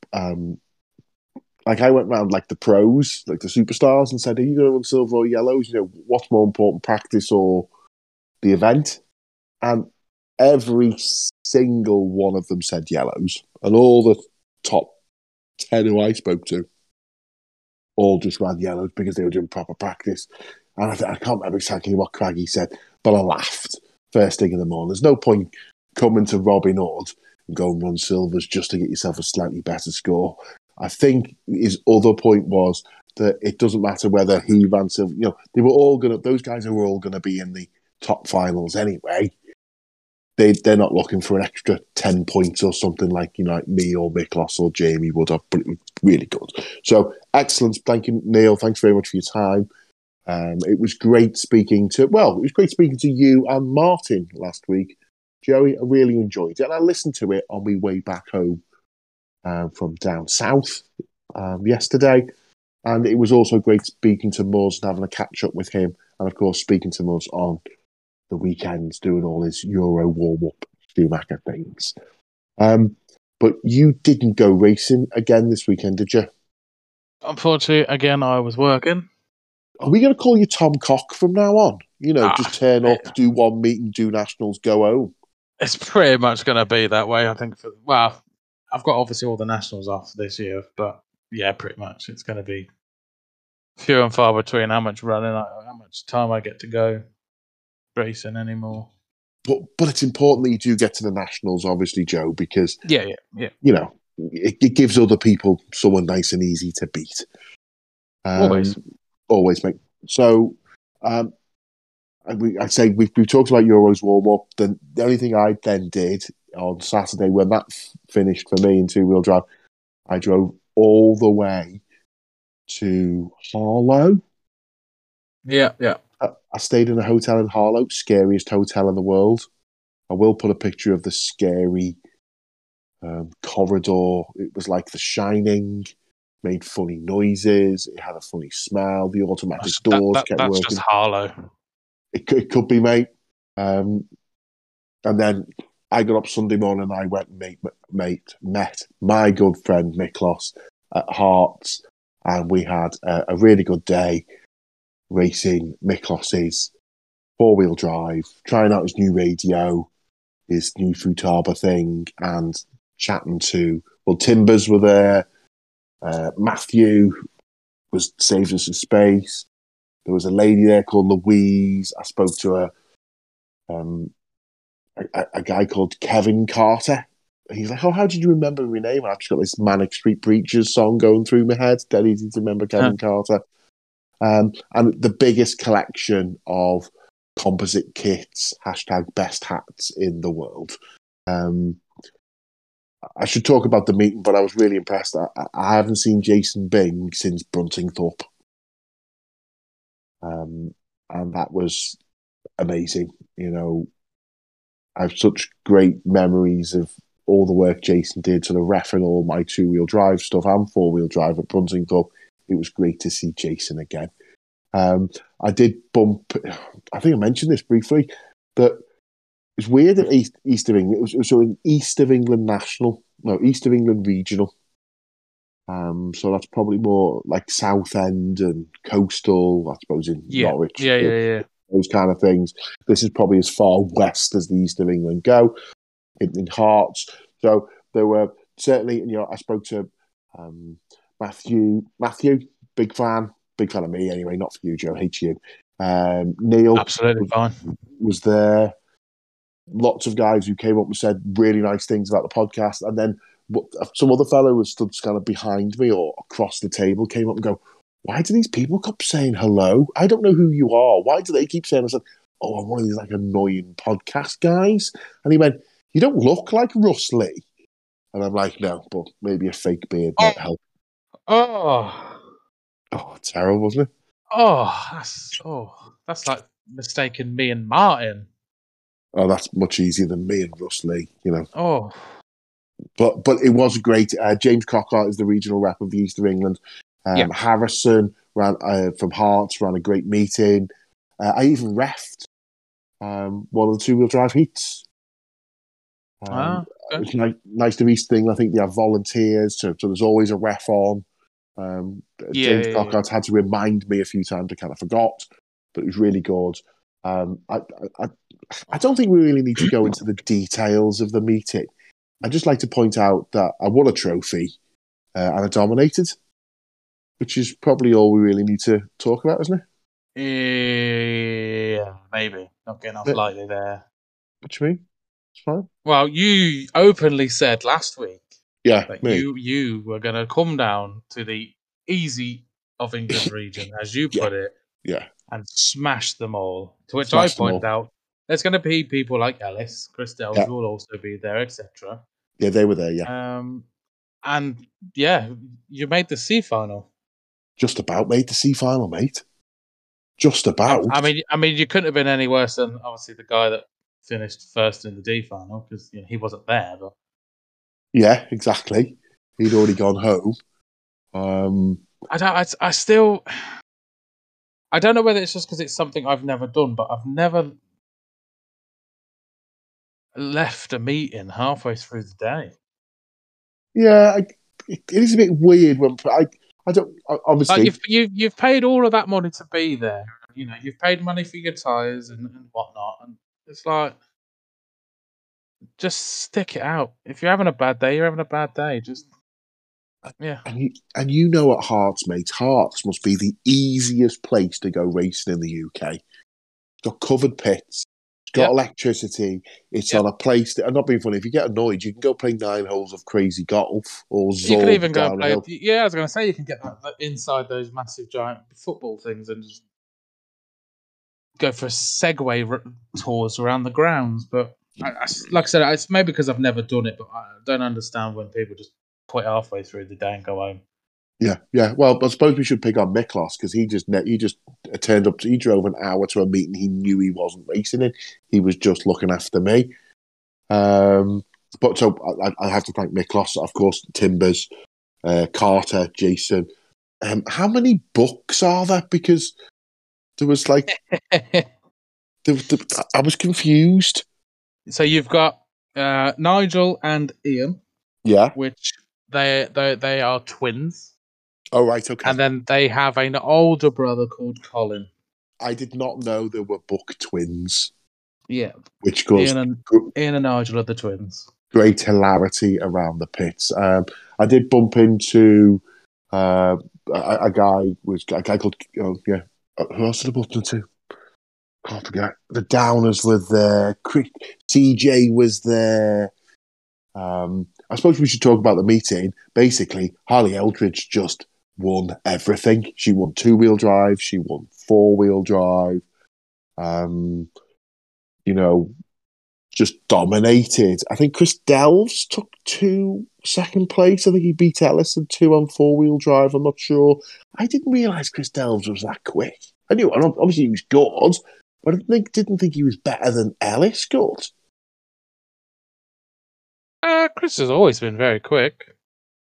Speaker 3: like I went around like the pros, like the superstars, and said, "Are you going to run silver or yellows? You know, what's more important, practice or the event?" And every single one of them said yellows, and all the top 10 who I spoke to all just ran yellows because they were doing proper practice. And I can't remember exactly what Craggy said, but I laughed first thing in the morning. There's no point coming to Robin Hood and go and run silvers just to get yourself a slightly better score. I think his other point was that it doesn't matter whether he ran silver. You know, those guys were all going to be in the top finals anyway. They're not looking for an extra 10 points or something like, you know, like me or Miklos or Jamie would have, but it was really good. So excellent. Thank you, Neil. Thanks very much for your time. It was great speaking to you and Martin last week. Joey, I really enjoyed it. And I listened to it on my way back home from down south yesterday. And it was also great speaking to Muzz and having a catch up with him. And of course, speaking to Muzz on the weekends, doing all his Euro warm-up Schumacher things. But you didn't go racing again this weekend, did you?
Speaker 4: Unfortunately, again, I was working.
Speaker 3: Are we going to call you Tom Cock from now on? You know, just turn up, do one meeting, do nationals, go home.
Speaker 4: It's pretty much going to be that way, I think. I've got obviously all the nationals off this year, but yeah, pretty much. It's going to be few and far between how much running, how much time I get to go racing anymore.
Speaker 3: but it's important that you do get to the nationals, obviously, Joe, because
Speaker 4: Yeah.
Speaker 3: you know it gives other people someone nice and easy to beat. Always, mate. So, I'd say we've talked about Euros warm up. The only thing I then did on Saturday when that finished for me in 2-wheel drive, I drove all the way to Harlow.
Speaker 4: Yeah.
Speaker 3: I stayed in a hotel in Harlow, scariest hotel in the world. I will put a picture of the scary corridor. It was like The Shining. Made funny noises. It had a funny smell. The automatic doors kept
Speaker 4: that's
Speaker 3: working.
Speaker 4: just Harlow.
Speaker 3: It could be, mate. And then I got up Sunday morning and I went and met my good friend Miklos at Hearts, and we had a really good day racing Miklos's 4-wheel drive, trying out his new radio, his new Futaba thing, and chatting to, Timbers were there, Matthew was saving us some space. There was a lady there called Louise. I spoke to a guy called Kevin Carter. He's like, "Oh, how did you remember my name?" I've just got this Manic Street Preachers song going through my head. Dead easy to remember Kevin Carter. And the biggest collection of composite kits, #best hats in the world. I should talk about the meeting, but I was really impressed. I haven't seen Jason Bing since Bruntingthorpe. And that was amazing. You know, I have such great memories of all the work Jason did, sort of reffing all my 2-wheel drive stuff and 4-wheel drive at Bruntingthorpe. It was great to see Jason again. I did bump, I think I mentioned this briefly, that it's weird at East of England. It was so in East of England East of England Regional. So that's probably more like Southend and Coastal, I suppose, in Norwich.
Speaker 4: Yeah.
Speaker 3: Those kind of things. This is probably as far west as the East of England go, in Hearts. So there were certainly, I spoke to Matthew, big fan of me anyway, not for you, Joe, hate you. Neil,
Speaker 4: absolutely fine,
Speaker 3: was there. Lots of guys who came up and said really nice things about the podcast, and then some other fellow who stood kind of behind me or across the table came up and go, "Why do these people keep saying hello? I don't know who you are. Why do they keep saying?" I said, "Oh, I'm one of these like annoying podcast guys." And he went, "You don't look like Russ Lee." And I'm like, "No, but maybe a fake beard might help."
Speaker 4: Oh,
Speaker 3: terrible, wasn't it?
Speaker 4: That's like mistaking me and Martin.
Speaker 3: Oh, that's much easier than me and Russ Lee,
Speaker 4: Oh.
Speaker 3: But it was great. James Cockhart is the regional rep of the East of England. Harrison ran from Hearts, ran a great meeting. I even reffed one of the 2-wheel drive heats.
Speaker 4: Okay.
Speaker 3: It's nice to East England. I think they have volunteers, so there's always a ref on. James Cockhart had to remind me a few times. I kind of forgot, but it was really good. I don't think we really need to go into the details of the meeting. I'd just like to point out that I won a trophy and I dominated, which is probably all we really need to talk about, isn't it?
Speaker 4: Yeah, maybe. Not getting off lightly there.
Speaker 3: What do you mean? It's fine.
Speaker 4: Well, you openly said last week that
Speaker 3: me.
Speaker 4: you were going to come down to the easy of England region, as you put it, and smash them all. To which I pointed out, there's going to be people like Ellis, Chris Dells will also be there, etc.
Speaker 3: Yeah, they were there,
Speaker 4: and you made the C final.
Speaker 3: Just about made the C final, mate. Just about.
Speaker 4: I mean, you couldn't have been any worse than obviously the guy that finished first in the D final because he wasn't there. But
Speaker 3: yeah, exactly. He'd already gone home.
Speaker 4: I still, I don't know whether it's just because it's something I've never done, but I've never left a meeting halfway through the day.
Speaker 3: Yeah, it is a bit weird when I don't obviously.
Speaker 4: Like you've paid all of that money to be there. You've paid money for your tyres and whatnot, and it's like, just stick it out. If you're having a bad day, you're having a bad day. Just
Speaker 3: And at Hearts, mate, Hearts must be the easiest place to go racing in the UK. It's got covered pits, it's got electricity. It's on a place that, I'm not being funny, if you get annoyed, you can go play 9 holes of crazy golf or Zorb.
Speaker 4: You can even go play. Yeah, I was going to say you can get that inside those massive giant football things and just go for Segway tours around the grounds. But like I said, it's maybe because I've never done it, but I don't understand when people just quit halfway through the day and go home.
Speaker 3: Yeah. Well, I suppose we should pick on Miklos because he just turned up. He drove an hour to a meeting he knew he wasn't racing in. He was just looking after me. But so I have to thank Miklos, of course, Timbers, Carter, Jason. How many books are there? Because there was like, I was confused.
Speaker 4: So you've got Nigel and Ian.
Speaker 3: Yeah.
Speaker 4: Which they are twins.
Speaker 3: Oh, right, okay.
Speaker 4: And then they have an older brother called Colin.
Speaker 3: I did not know there were book twins.
Speaker 4: Yeah.
Speaker 3: Which caused
Speaker 4: Ian and Nigel are the twins.
Speaker 3: Great hilarity around the pits. I did bump into a guy called, who else did I bump into? Can't forget. The Downers were there. CJ was there. I suppose we should talk about the meeting. Basically, Harley Eldridge just won everything. She won 2-wheel drive. She won 4-wheel drive. Just dominated. I think Chris Delves took 2 second place. I think he beat Ellison 2 on 4-wheel drive. I'm not sure. I didn't realise Chris Delves was that quick. I knew, obviously he was good, but I didn't think he was better than Ellis good.
Speaker 4: Chris has always been very quick.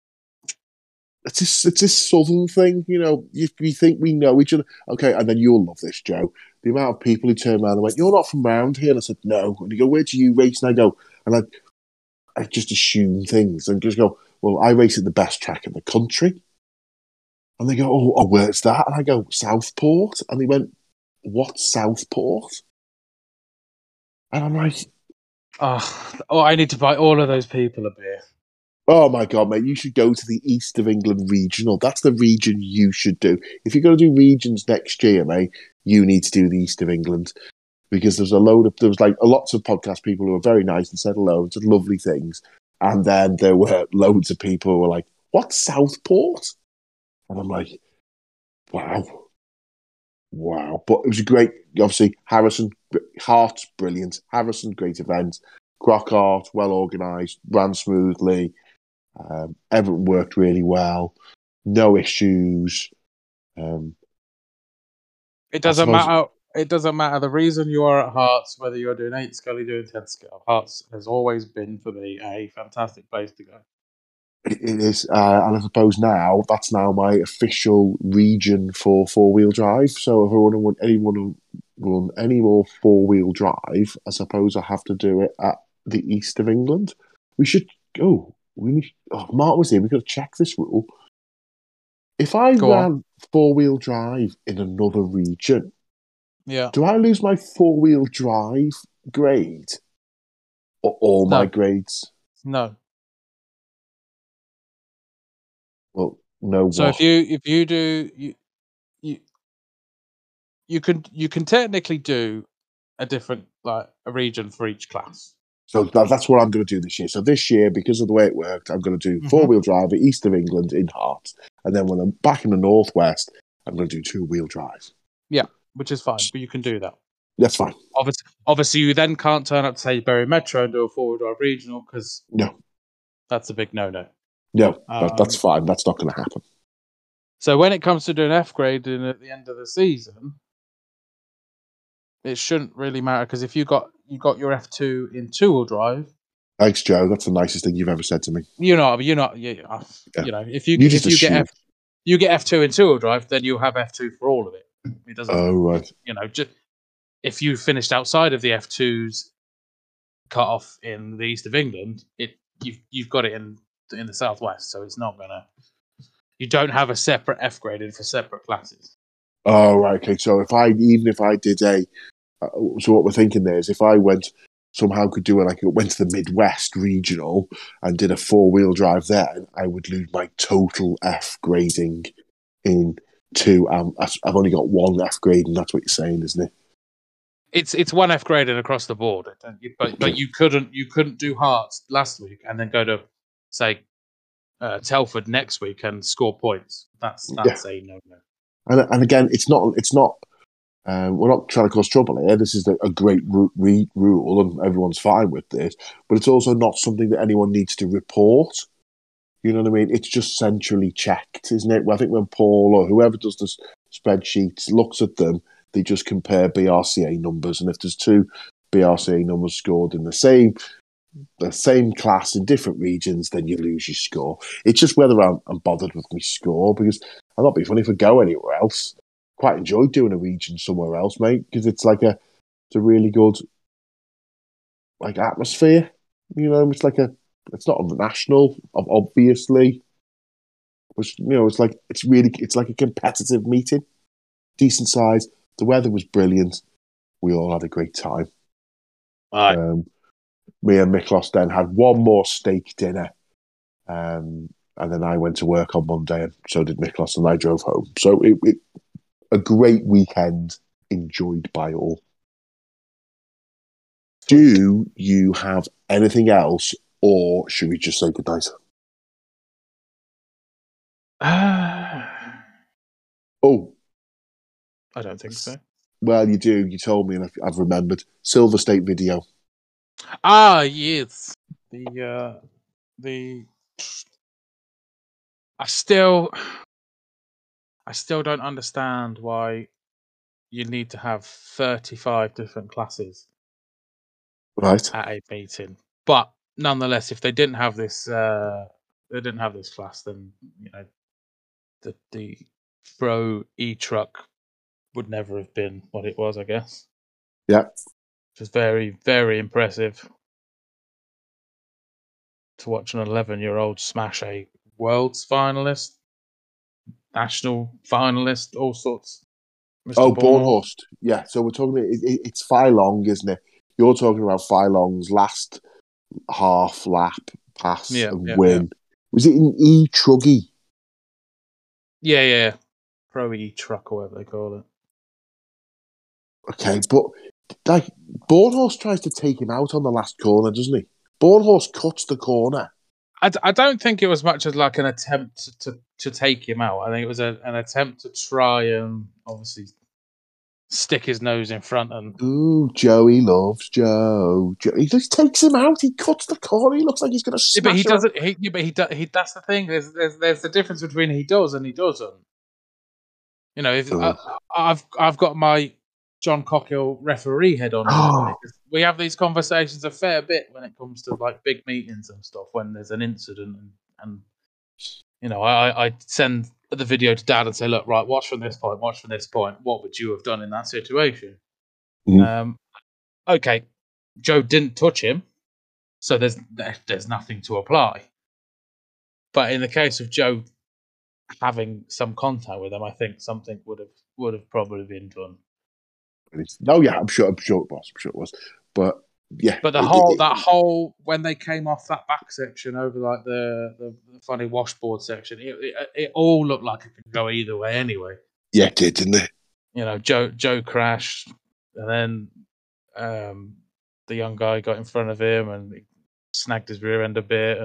Speaker 3: It's this southern thing, we think we know each other. Okay, and then you'll love this, Joe. The amount of people who turned around and went, "You're not from round here." And I said, "No." And you go, "Where do you race?" And I go, and I just assume things and just go, "Well, I race at the best track in the country." And they go, "Oh, where's that?" And I go, "Southport." And they went, "What's Southport?" And I'm like,
Speaker 4: Oh, I need to buy all of those people a beer.
Speaker 3: Oh my God, mate, you should go to the East of England regional. That's the region you should do. If you're going to do regions next year, mate, you need to do the East of England. Because there was lots of podcast people who were very nice and said hello and said lovely things. And then there were loads of people who were like, "What's Southport?" And I'm like, wow. But it was a great, obviously, Harrison, Hart's brilliant. Harrison, great event. Crockhart, well organised, ran smoothly. Everyone worked really well. No issues.
Speaker 4: It doesn't matter. It doesn't matter the reason you are at Hearts, whether you're doing 8 Scully, doing 10 Scully. Hearts has always been, for me, a fantastic place to go.
Speaker 3: It is, and I suppose that's now my official region for 4-wheel drive. So if anyone to run any more 4-wheel drive, I suppose I have to do it at the East of England. We should go. Mark was here. We got to check this rule. If I ran 4-wheel drive in another region, do I lose my 4-wheel drive grade or all my grades?
Speaker 4: No.
Speaker 3: Well, no.
Speaker 4: So if you do you can technically do a different a region for each class.
Speaker 3: So that's what I'm going to do this year. So this year, because of the way it worked, I'm going to do 4-wheel drive at East of England in Hearts, and then when I'm back in the Northwest, I'm going to do 2-wheel drive.
Speaker 4: Yeah, which is fine, but you can do that.
Speaker 3: That's fine.
Speaker 4: Obviously, you then can't turn up to Sainsbury Metro and do a 4-wheel drive regional because that's a big no-no.
Speaker 3: No, that's fine. That's not going to happen.
Speaker 4: So when it comes to doing F grading at the end of the season, it shouldn't really matter because if you got your F2 in 2-wheel drive.
Speaker 3: Thanks, Joe. That's the nicest thing you've ever said to me.
Speaker 4: If you get F2 in 2-wheel drive, then you'll have F2 for all of it. It doesn't.
Speaker 3: Oh right.
Speaker 4: Just if you finished outside of the F2's cut off in the East of England, you've got it in the Southwest, so it's not gonna. You don't have a separate F graded for separate classes.
Speaker 3: Oh right, okay. So if I did so what we're thinking there is if I went could do it went to the Midwest regional and did a 4-wheel drive there, I would lose my total F grading in 2. I've only got 1 F grade, and that's what you're saying, isn't it?
Speaker 4: It's 1F graded across the board, but you couldn't do Hearts last week and then go to say Telford next week and score points. That's a no.
Speaker 3: And again, it's not. We're not trying to cause trouble here. This is a great rule, and everyone's fine with this. But it's also not something that anyone needs to report. You know what I mean? It's just centrally checked, isn't it? Well, I think when Paul or whoever does the spreadsheets looks at them, they just compare BRCA numbers, and if there's 2 BRCA numbers scored in the same class in different regions, then you lose your score. It's just whether I'm bothered with my score, because I'm not being funny. If I go anywhere else, quite enjoy doing a region somewhere else, mate, because it's a really good atmosphere. You know, it's not national, obviously. But, you know, it's like a competitive meeting, decent size. The weather was brilliant. We all had a great time.
Speaker 4: Right.
Speaker 3: Me and Miklos then had one more steak dinner, and then I went to work on Monday, and so did Miklos, and I drove home. So it a great weekend, enjoyed by all. Do you have anything else, or should we just say goodnight? Oh,
Speaker 4: I don't think so.
Speaker 3: Well, you do. You told me, and I've remembered. Silver State video.
Speaker 4: Ah, yes. I still don't understand why you need to have 35 different classes
Speaker 3: right
Speaker 4: at a meeting. But nonetheless, if they didn't have this, class, then you know the Pro E-Truck would never have been what it was, I guess.
Speaker 3: Yeah.
Speaker 4: Which was very, very impressive to watch an 11-year-old smash a world's finalist, national finalist, all sorts.
Speaker 3: Mr. Bornhorst. Yeah, so we're talking, it's Phi Long, isn't it? You're talking about Phi Long's last half lap pass and win. Yeah. Was it in E-Truggy?
Speaker 4: Yeah. Pro E-Truck, or whatever they call it.
Speaker 3: Okay, but Bornhorst tries to take him out on the last corner, doesn't he? Bornhorst cuts the corner.
Speaker 4: I don't think it was much as like an attempt to take him out. I think it was an attempt to try and obviously stick his nose in front. And
Speaker 3: ooh, Joey loves Joe. He just takes him out. He cuts the corner. He looks like he's going to smash.
Speaker 4: But he doesn't. He. That's the thing. There's the difference between he does and he doesn't. You know, if I've got my John Cockhill referee head on. We have these conversations a fair bit when it comes to like big meetings and stuff. When there's an incident, and you know, I send the video to Dad and say, "Look, right, watch from this point. Watch from this point. What would you have done in that situation?" Mm. Okay, Joe didn't touch him, so there's nothing to apply. But in the case of Joe having some contact with him, I think something would have probably been done.
Speaker 3: Oh yeah, I'm sure it was. But yeah,
Speaker 4: but that whole when they came off that back section over like the funny washboard section, it all looked like it could go either way anyway.
Speaker 3: Yeah, it did, didn't it?
Speaker 4: You know, Joe crashed, and then the young guy got in front of him and he snagged his rear end a bit.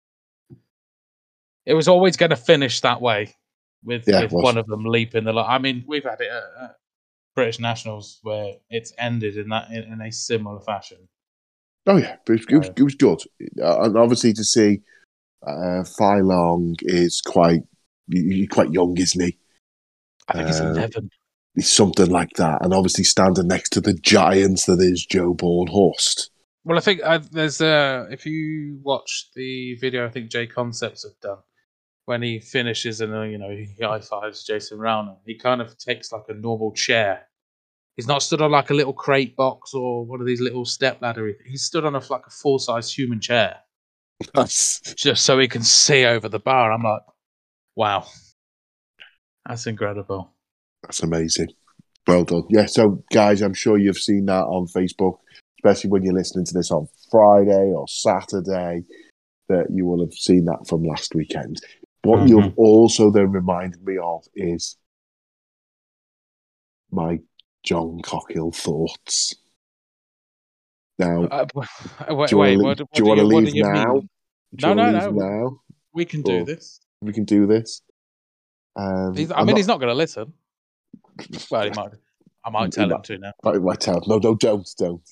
Speaker 4: It was always going to finish that way with one of them leaping the line. I mean, we've had it at British Nationals where it's ended in a similar fashion.
Speaker 3: Oh yeah, but it was good, and obviously to see Phi Long is quite young, isn't he?
Speaker 4: I think he's 11.
Speaker 3: He's something like that, and obviously standing next to the giants that is Joe Bornhorst.
Speaker 4: Well, I think there's if you watch the video, I think Jay Concepts have done when he finishes and you know he high fives Jason Rowner. He kind of takes like a normal chair. He's not stood on like a little crate box or one of these little step ladder. He's stood on a full size human chair, just so he can see over the bar. I'm like, wow, that's incredible.
Speaker 3: That's amazing. Well done. Yeah. So, guys, I'm sure you've seen that on Facebook, especially when you're listening to this on Friday or Saturday. That you will have seen that from last weekend. What you've also then reminded me of is my John Cockhill thoughts. Now,
Speaker 4: wait, do you want to leave now?
Speaker 3: No.
Speaker 4: We can do this.
Speaker 3: We can do this.
Speaker 4: He's not going to listen. Well, he might. I might tell him to now.
Speaker 3: I might tell him. No, don't.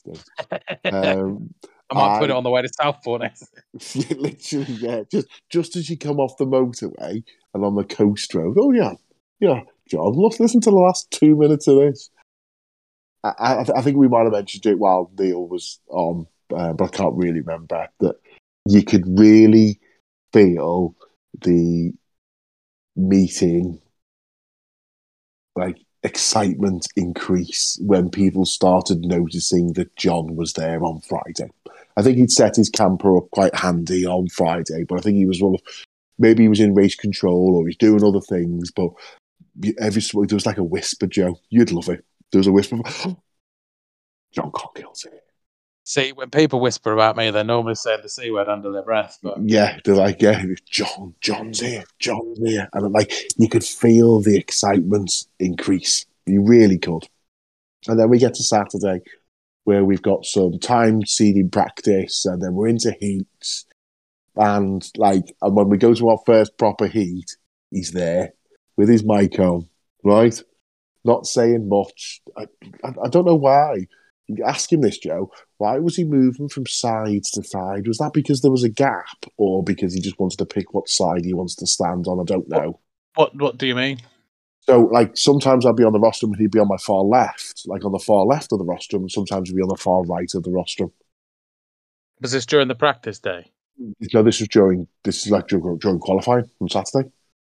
Speaker 4: I might put it on the way to Southport next.
Speaker 3: Literally, yeah. Just as you come off the motorway and on the coast road. Oh yeah, John, listen to the last 2 minutes of this. I think we might have mentioned it while Neil was on, but I can't really remember that you could really feel the meeting, like, excitement increase when people started noticing that John was there on Friday. I think he'd set his camper up quite handy on Friday, but I think he was maybe he was in race control or he's doing other things, but there was like a whisper, Joe. You'd love it. There was a whisper, John Cockhill's here.
Speaker 4: See, when people whisper about me, they're normally saying the C word under their breath. But
Speaker 3: yeah, they're like, John's here. And like, you could feel the excitement increase. You really could. And then we get to Saturday, where we've got some timed seeding practice, and then we're into heats. And when we go to our first proper heat, he's there with his mic on, right? Not saying much. I don't know why. You ask him this, Joe. Why was he moving from side to side? Was that because there was a gap, or because he just wanted to pick what side he wants to stand on? I don't know.
Speaker 4: What do you mean?
Speaker 3: So, sometimes I'd be on the rostrum and he'd be on my far left, on the far left of the rostrum, and sometimes he'd be on the far right of the rostrum.
Speaker 4: Was this during the practice day?
Speaker 3: No, this is during qualifying on Saturday.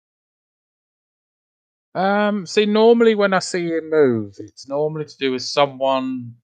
Speaker 4: See, normally when I see him move, it's normally to do with someone,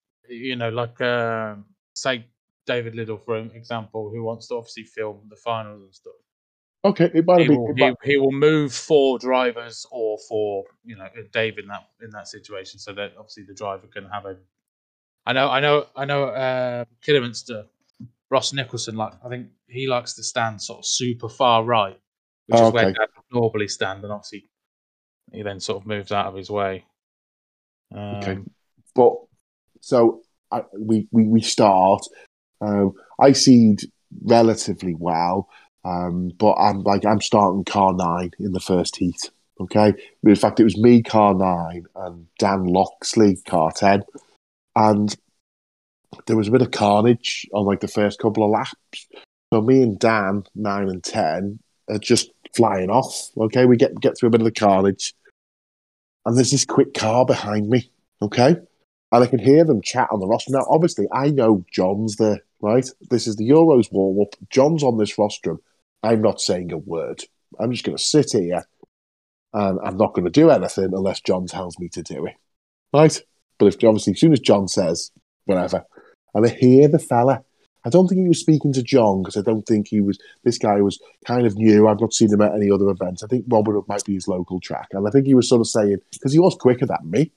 Speaker 4: say David Liddell, for example, who wants to obviously film the finals and stuff.
Speaker 3: Okay,
Speaker 4: he will move for drivers or for David in that situation, so that obviously the driver can have a. I know. Kidderminster, Ross Nicholson, I think he likes to stand sort of super far right, which is where Dad would normally stand, and obviously he then sort of moves out of his way.
Speaker 3: Okay, but so we start. I seed relatively well. But I'm starting car 9 in the first heat. Okay, in fact, it was me car 9 and Dan Loxley car 10, and there was a bit of carnage on the first couple of laps. So me and Dan 9 and 10 are just flying off. Okay, we get through a bit of the carnage, and there's this quick car behind me. Okay, and I can hear them chat on the rostrum. Now, obviously, I know John's there. Right, this is the Euros warm up. John's on this rostrum. I'm not saying a word. I'm just going to sit here and I'm not going to do anything unless John tells me to do it. Right? But as soon as John says, whatever, and I hear the fella, I don't think he was speaking to John because I don't think this guy was kind of new. I've not seen him at any other events. I think Robert might be his local track. And I think he was sort of saying, because he was quicker than me,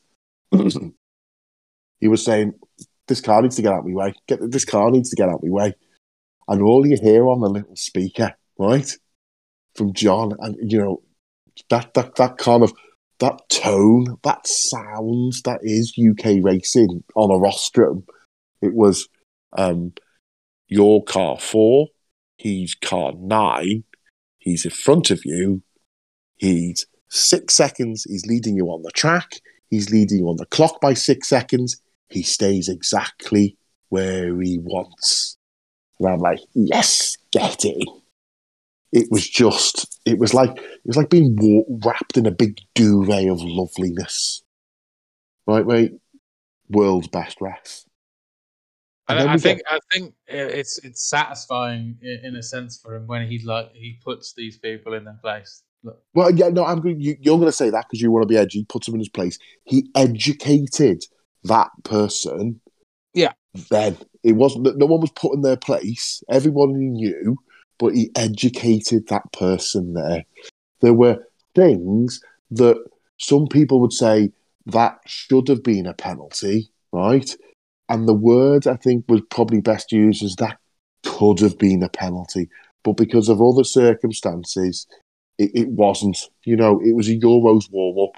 Speaker 3: he was saying, this car needs to get out of my way. This car needs to get out of my way. And all you hear on the little speaker, right, from John, and that kind of that tone, that sound that is UK racing on a rostrum. It was your car 4, he's car 9, he's in front of you, he's 6 seconds, he's leading you on the track, he's leading you on the clock by 6 seconds, he stays exactly where he wants. And I'm like, yes, get it. It was like being wrapped in a big duvet of loveliness. Right, mate? World's best ref.
Speaker 4: I think it's satisfying in a sense for him when he puts these people in their place. Look.
Speaker 3: Well, yeah, no, you're going to say that because you want to be edgy. He puts them in his place. He educated that person.
Speaker 4: Yeah.
Speaker 3: Then it wasn't. No one was put in their place. Everyone knew, but he educated that person there. There were things that some people would say that should have been a penalty, right? And the word I think was probably best used as that could have been a penalty, but because of other circumstances, it wasn't. It was a Euros warm-up.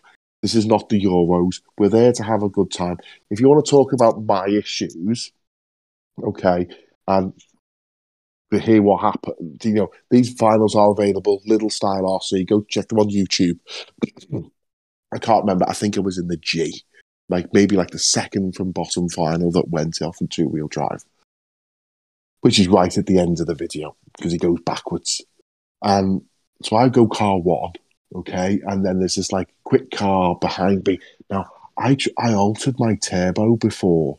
Speaker 3: This is not the Euros. We're there to have a good time. If you want to talk about my issues, okay, and to hear what happened, these finals are available. Lidl Style RC. Go check them on YouTube. I can't remember. I think it was in the G. Maybe the second from bottom final that went off in two-wheel drive, which is right at the end of the video because he goes backwards. And so I go car one, okay, and then there's this quick car behind me. Now I altered my turbo before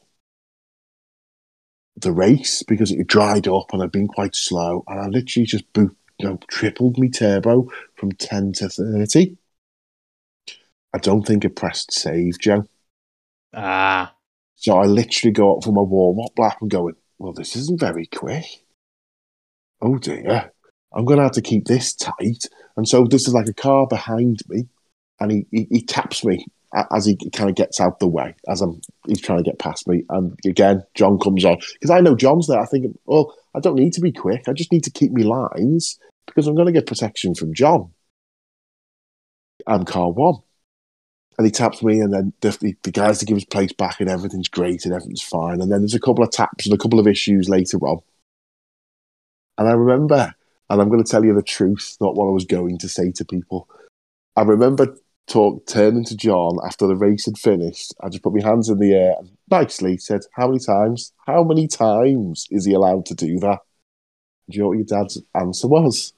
Speaker 3: the race because it dried up and I'd been quite slow, and I literally just tripled my turbo from 10 to 30. I don't think it pressed save, Joe. So I literally go up for my warm-up lap and going, well, this isn't very quick. Oh dear. I'm going to have to keep this tight. And so this is a car behind me, and he taps me as he kind of gets out the way, as he's trying to get past me. And again, John comes on. Because I know John's there. I think, well, I don't need to be quick. I just need to keep me lines because I'm going to get protection from John. I'm car one. And he taps me, and then the guys to give his place back, and everything's great and everything's fine. And then there's a couple of taps and a couple of issues later on. And I remember, and I'm going to tell you the truth, not what I was going to say to people. I remember turning to John after the race had finished. I just put my hands in the air and nicely said, how many times? How many times is he allowed to do that? Do you know what your dad's answer was?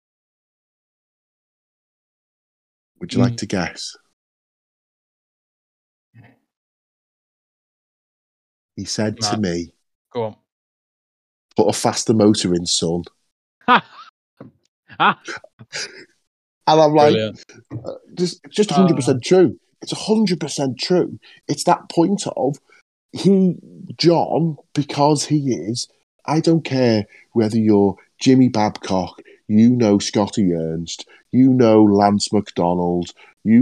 Speaker 3: Would you like to guess? He said to me,
Speaker 4: "Go on,
Speaker 3: put a faster motor in, son." And I'm like, just 100% true. It's 100% true. It's that point of John, because he is. I don't care whether you're Jimmy Babcock, Scotty Ernst, Lance McDonald,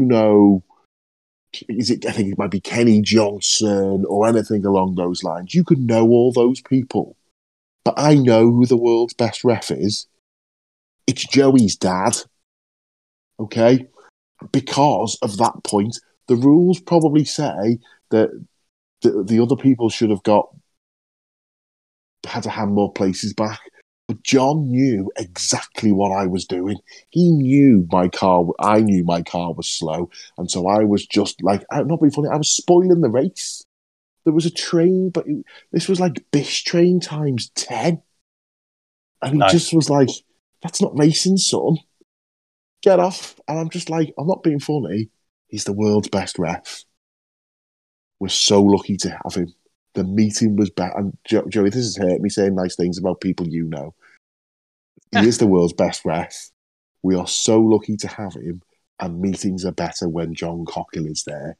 Speaker 3: I think it might be Kenny Johnson or anything along those lines. You could know all those people. But I know who the world's best ref is. It's Joey's dad. Okay? Because of that point, the rules probably say that the other people should have had to hand more places back. But John knew exactly what I was doing. He knew I knew my car was slow. And so I was just not being funny, I was spoiling the race. There was a train, but this was Bish train times 10. And he just was like, that's not racing, son. Get off. And I'm just like, I'm not being funny. He's the world's best ref. We're so lucky to have him. The meeting was better. And Joey, this has hurt me saying nice things about people you know. He is the world's best ref. We are so lucky to have him. And meetings are better when John Cockle is there.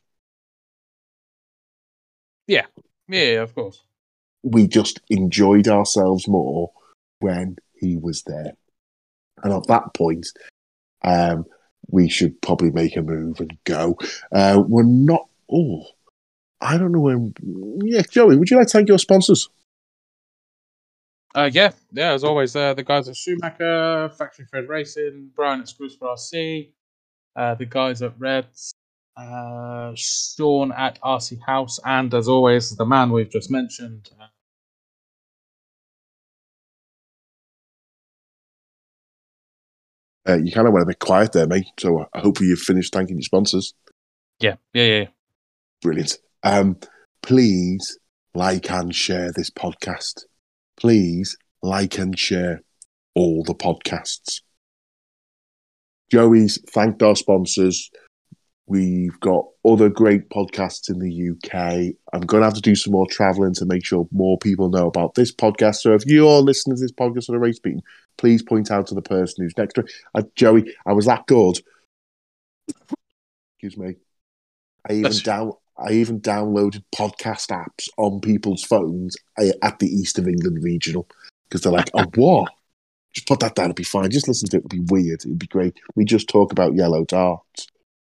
Speaker 4: Yeah. Yeah, of course.
Speaker 3: We just enjoyed ourselves more when he was there. And at that point, we should probably make a move and go. We're not... Oh, I don't know when... Yeah, Joey, would you like to thank your sponsors?
Speaker 4: Yeah, as always, the guys at Schumacher, Factory Fred Racing, Brian at Screws for RC, the guys at Reds, Sean at RC House, and as always, the man we've just mentioned.
Speaker 3: You kind of went a bit quiet there, mate, so hopefully you've finished thanking your sponsors.
Speaker 4: Yeah.
Speaker 3: Brilliant. Please like and share this podcast. Please like and share all the podcasts. Joey's thanked our sponsors. We've got other great podcasts in the UK. I'm going to have to do some more travelling to make sure more people know about this podcast. So if you're listening to this podcast on a race beating, please point out to the person who's next to it. Joey, I was that good. Excuse me. I even downloaded podcast apps on people's phones at the East of England Regional because they're like, oh, what? Just put that down, it'll be fine. Just listen to it, it'll be weird. It'll be great. We just talk about yellow darts.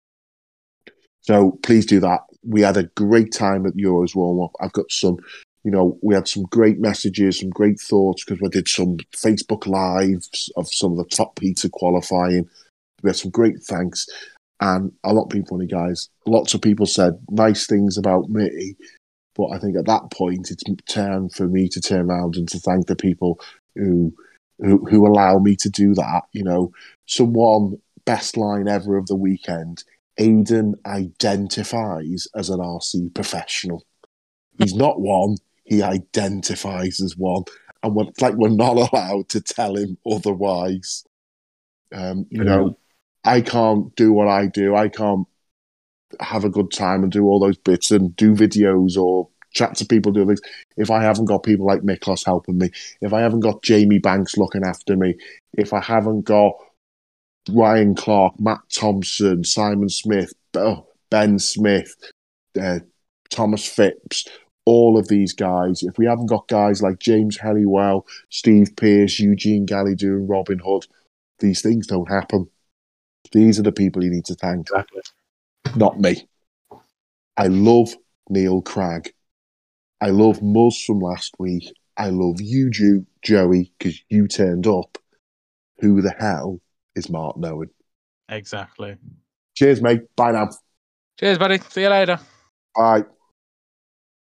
Speaker 3: So please do that. We had a great time at Euros warm-up. I've got some, we had some great messages, some great thoughts because we did some Facebook Lives of some of the top pizza qualifying. We had some great thanks. And I'm not being funny, guys. Lots of people said nice things about me, but I think at that point it's time for me to turn around and to thank the people who allow me to do that. You know, someone best line ever of the weekend. Aidan identifies as an RC professional. He's not one. He identifies as one, and we're not allowed to tell him otherwise. You know, I can't do what I do. I can't have a good time and do all those bits and do videos or chat to people, do things, if I haven't got people like Miklos helping me, if I haven't got Jamie Banks looking after me, if I haven't got Ryan Clark, Matt Thompson, Simon Smith, Ben Smith, Thomas Phipps, all of these guys, if we haven't got guys like James Helliwell, Steve Pearce, Eugene Gallagher, and Robin Hood, these things don't happen. These are the people you need to thank.
Speaker 4: Exactly.
Speaker 3: Not me. I love Neil Cragg. I love Muzz from last week. I love you, Joey, because you turned up. Who the hell is Martin Owen?
Speaker 4: Exactly.
Speaker 3: Cheers, mate. Bye now.
Speaker 4: Cheers, buddy. See you later.
Speaker 3: Bye.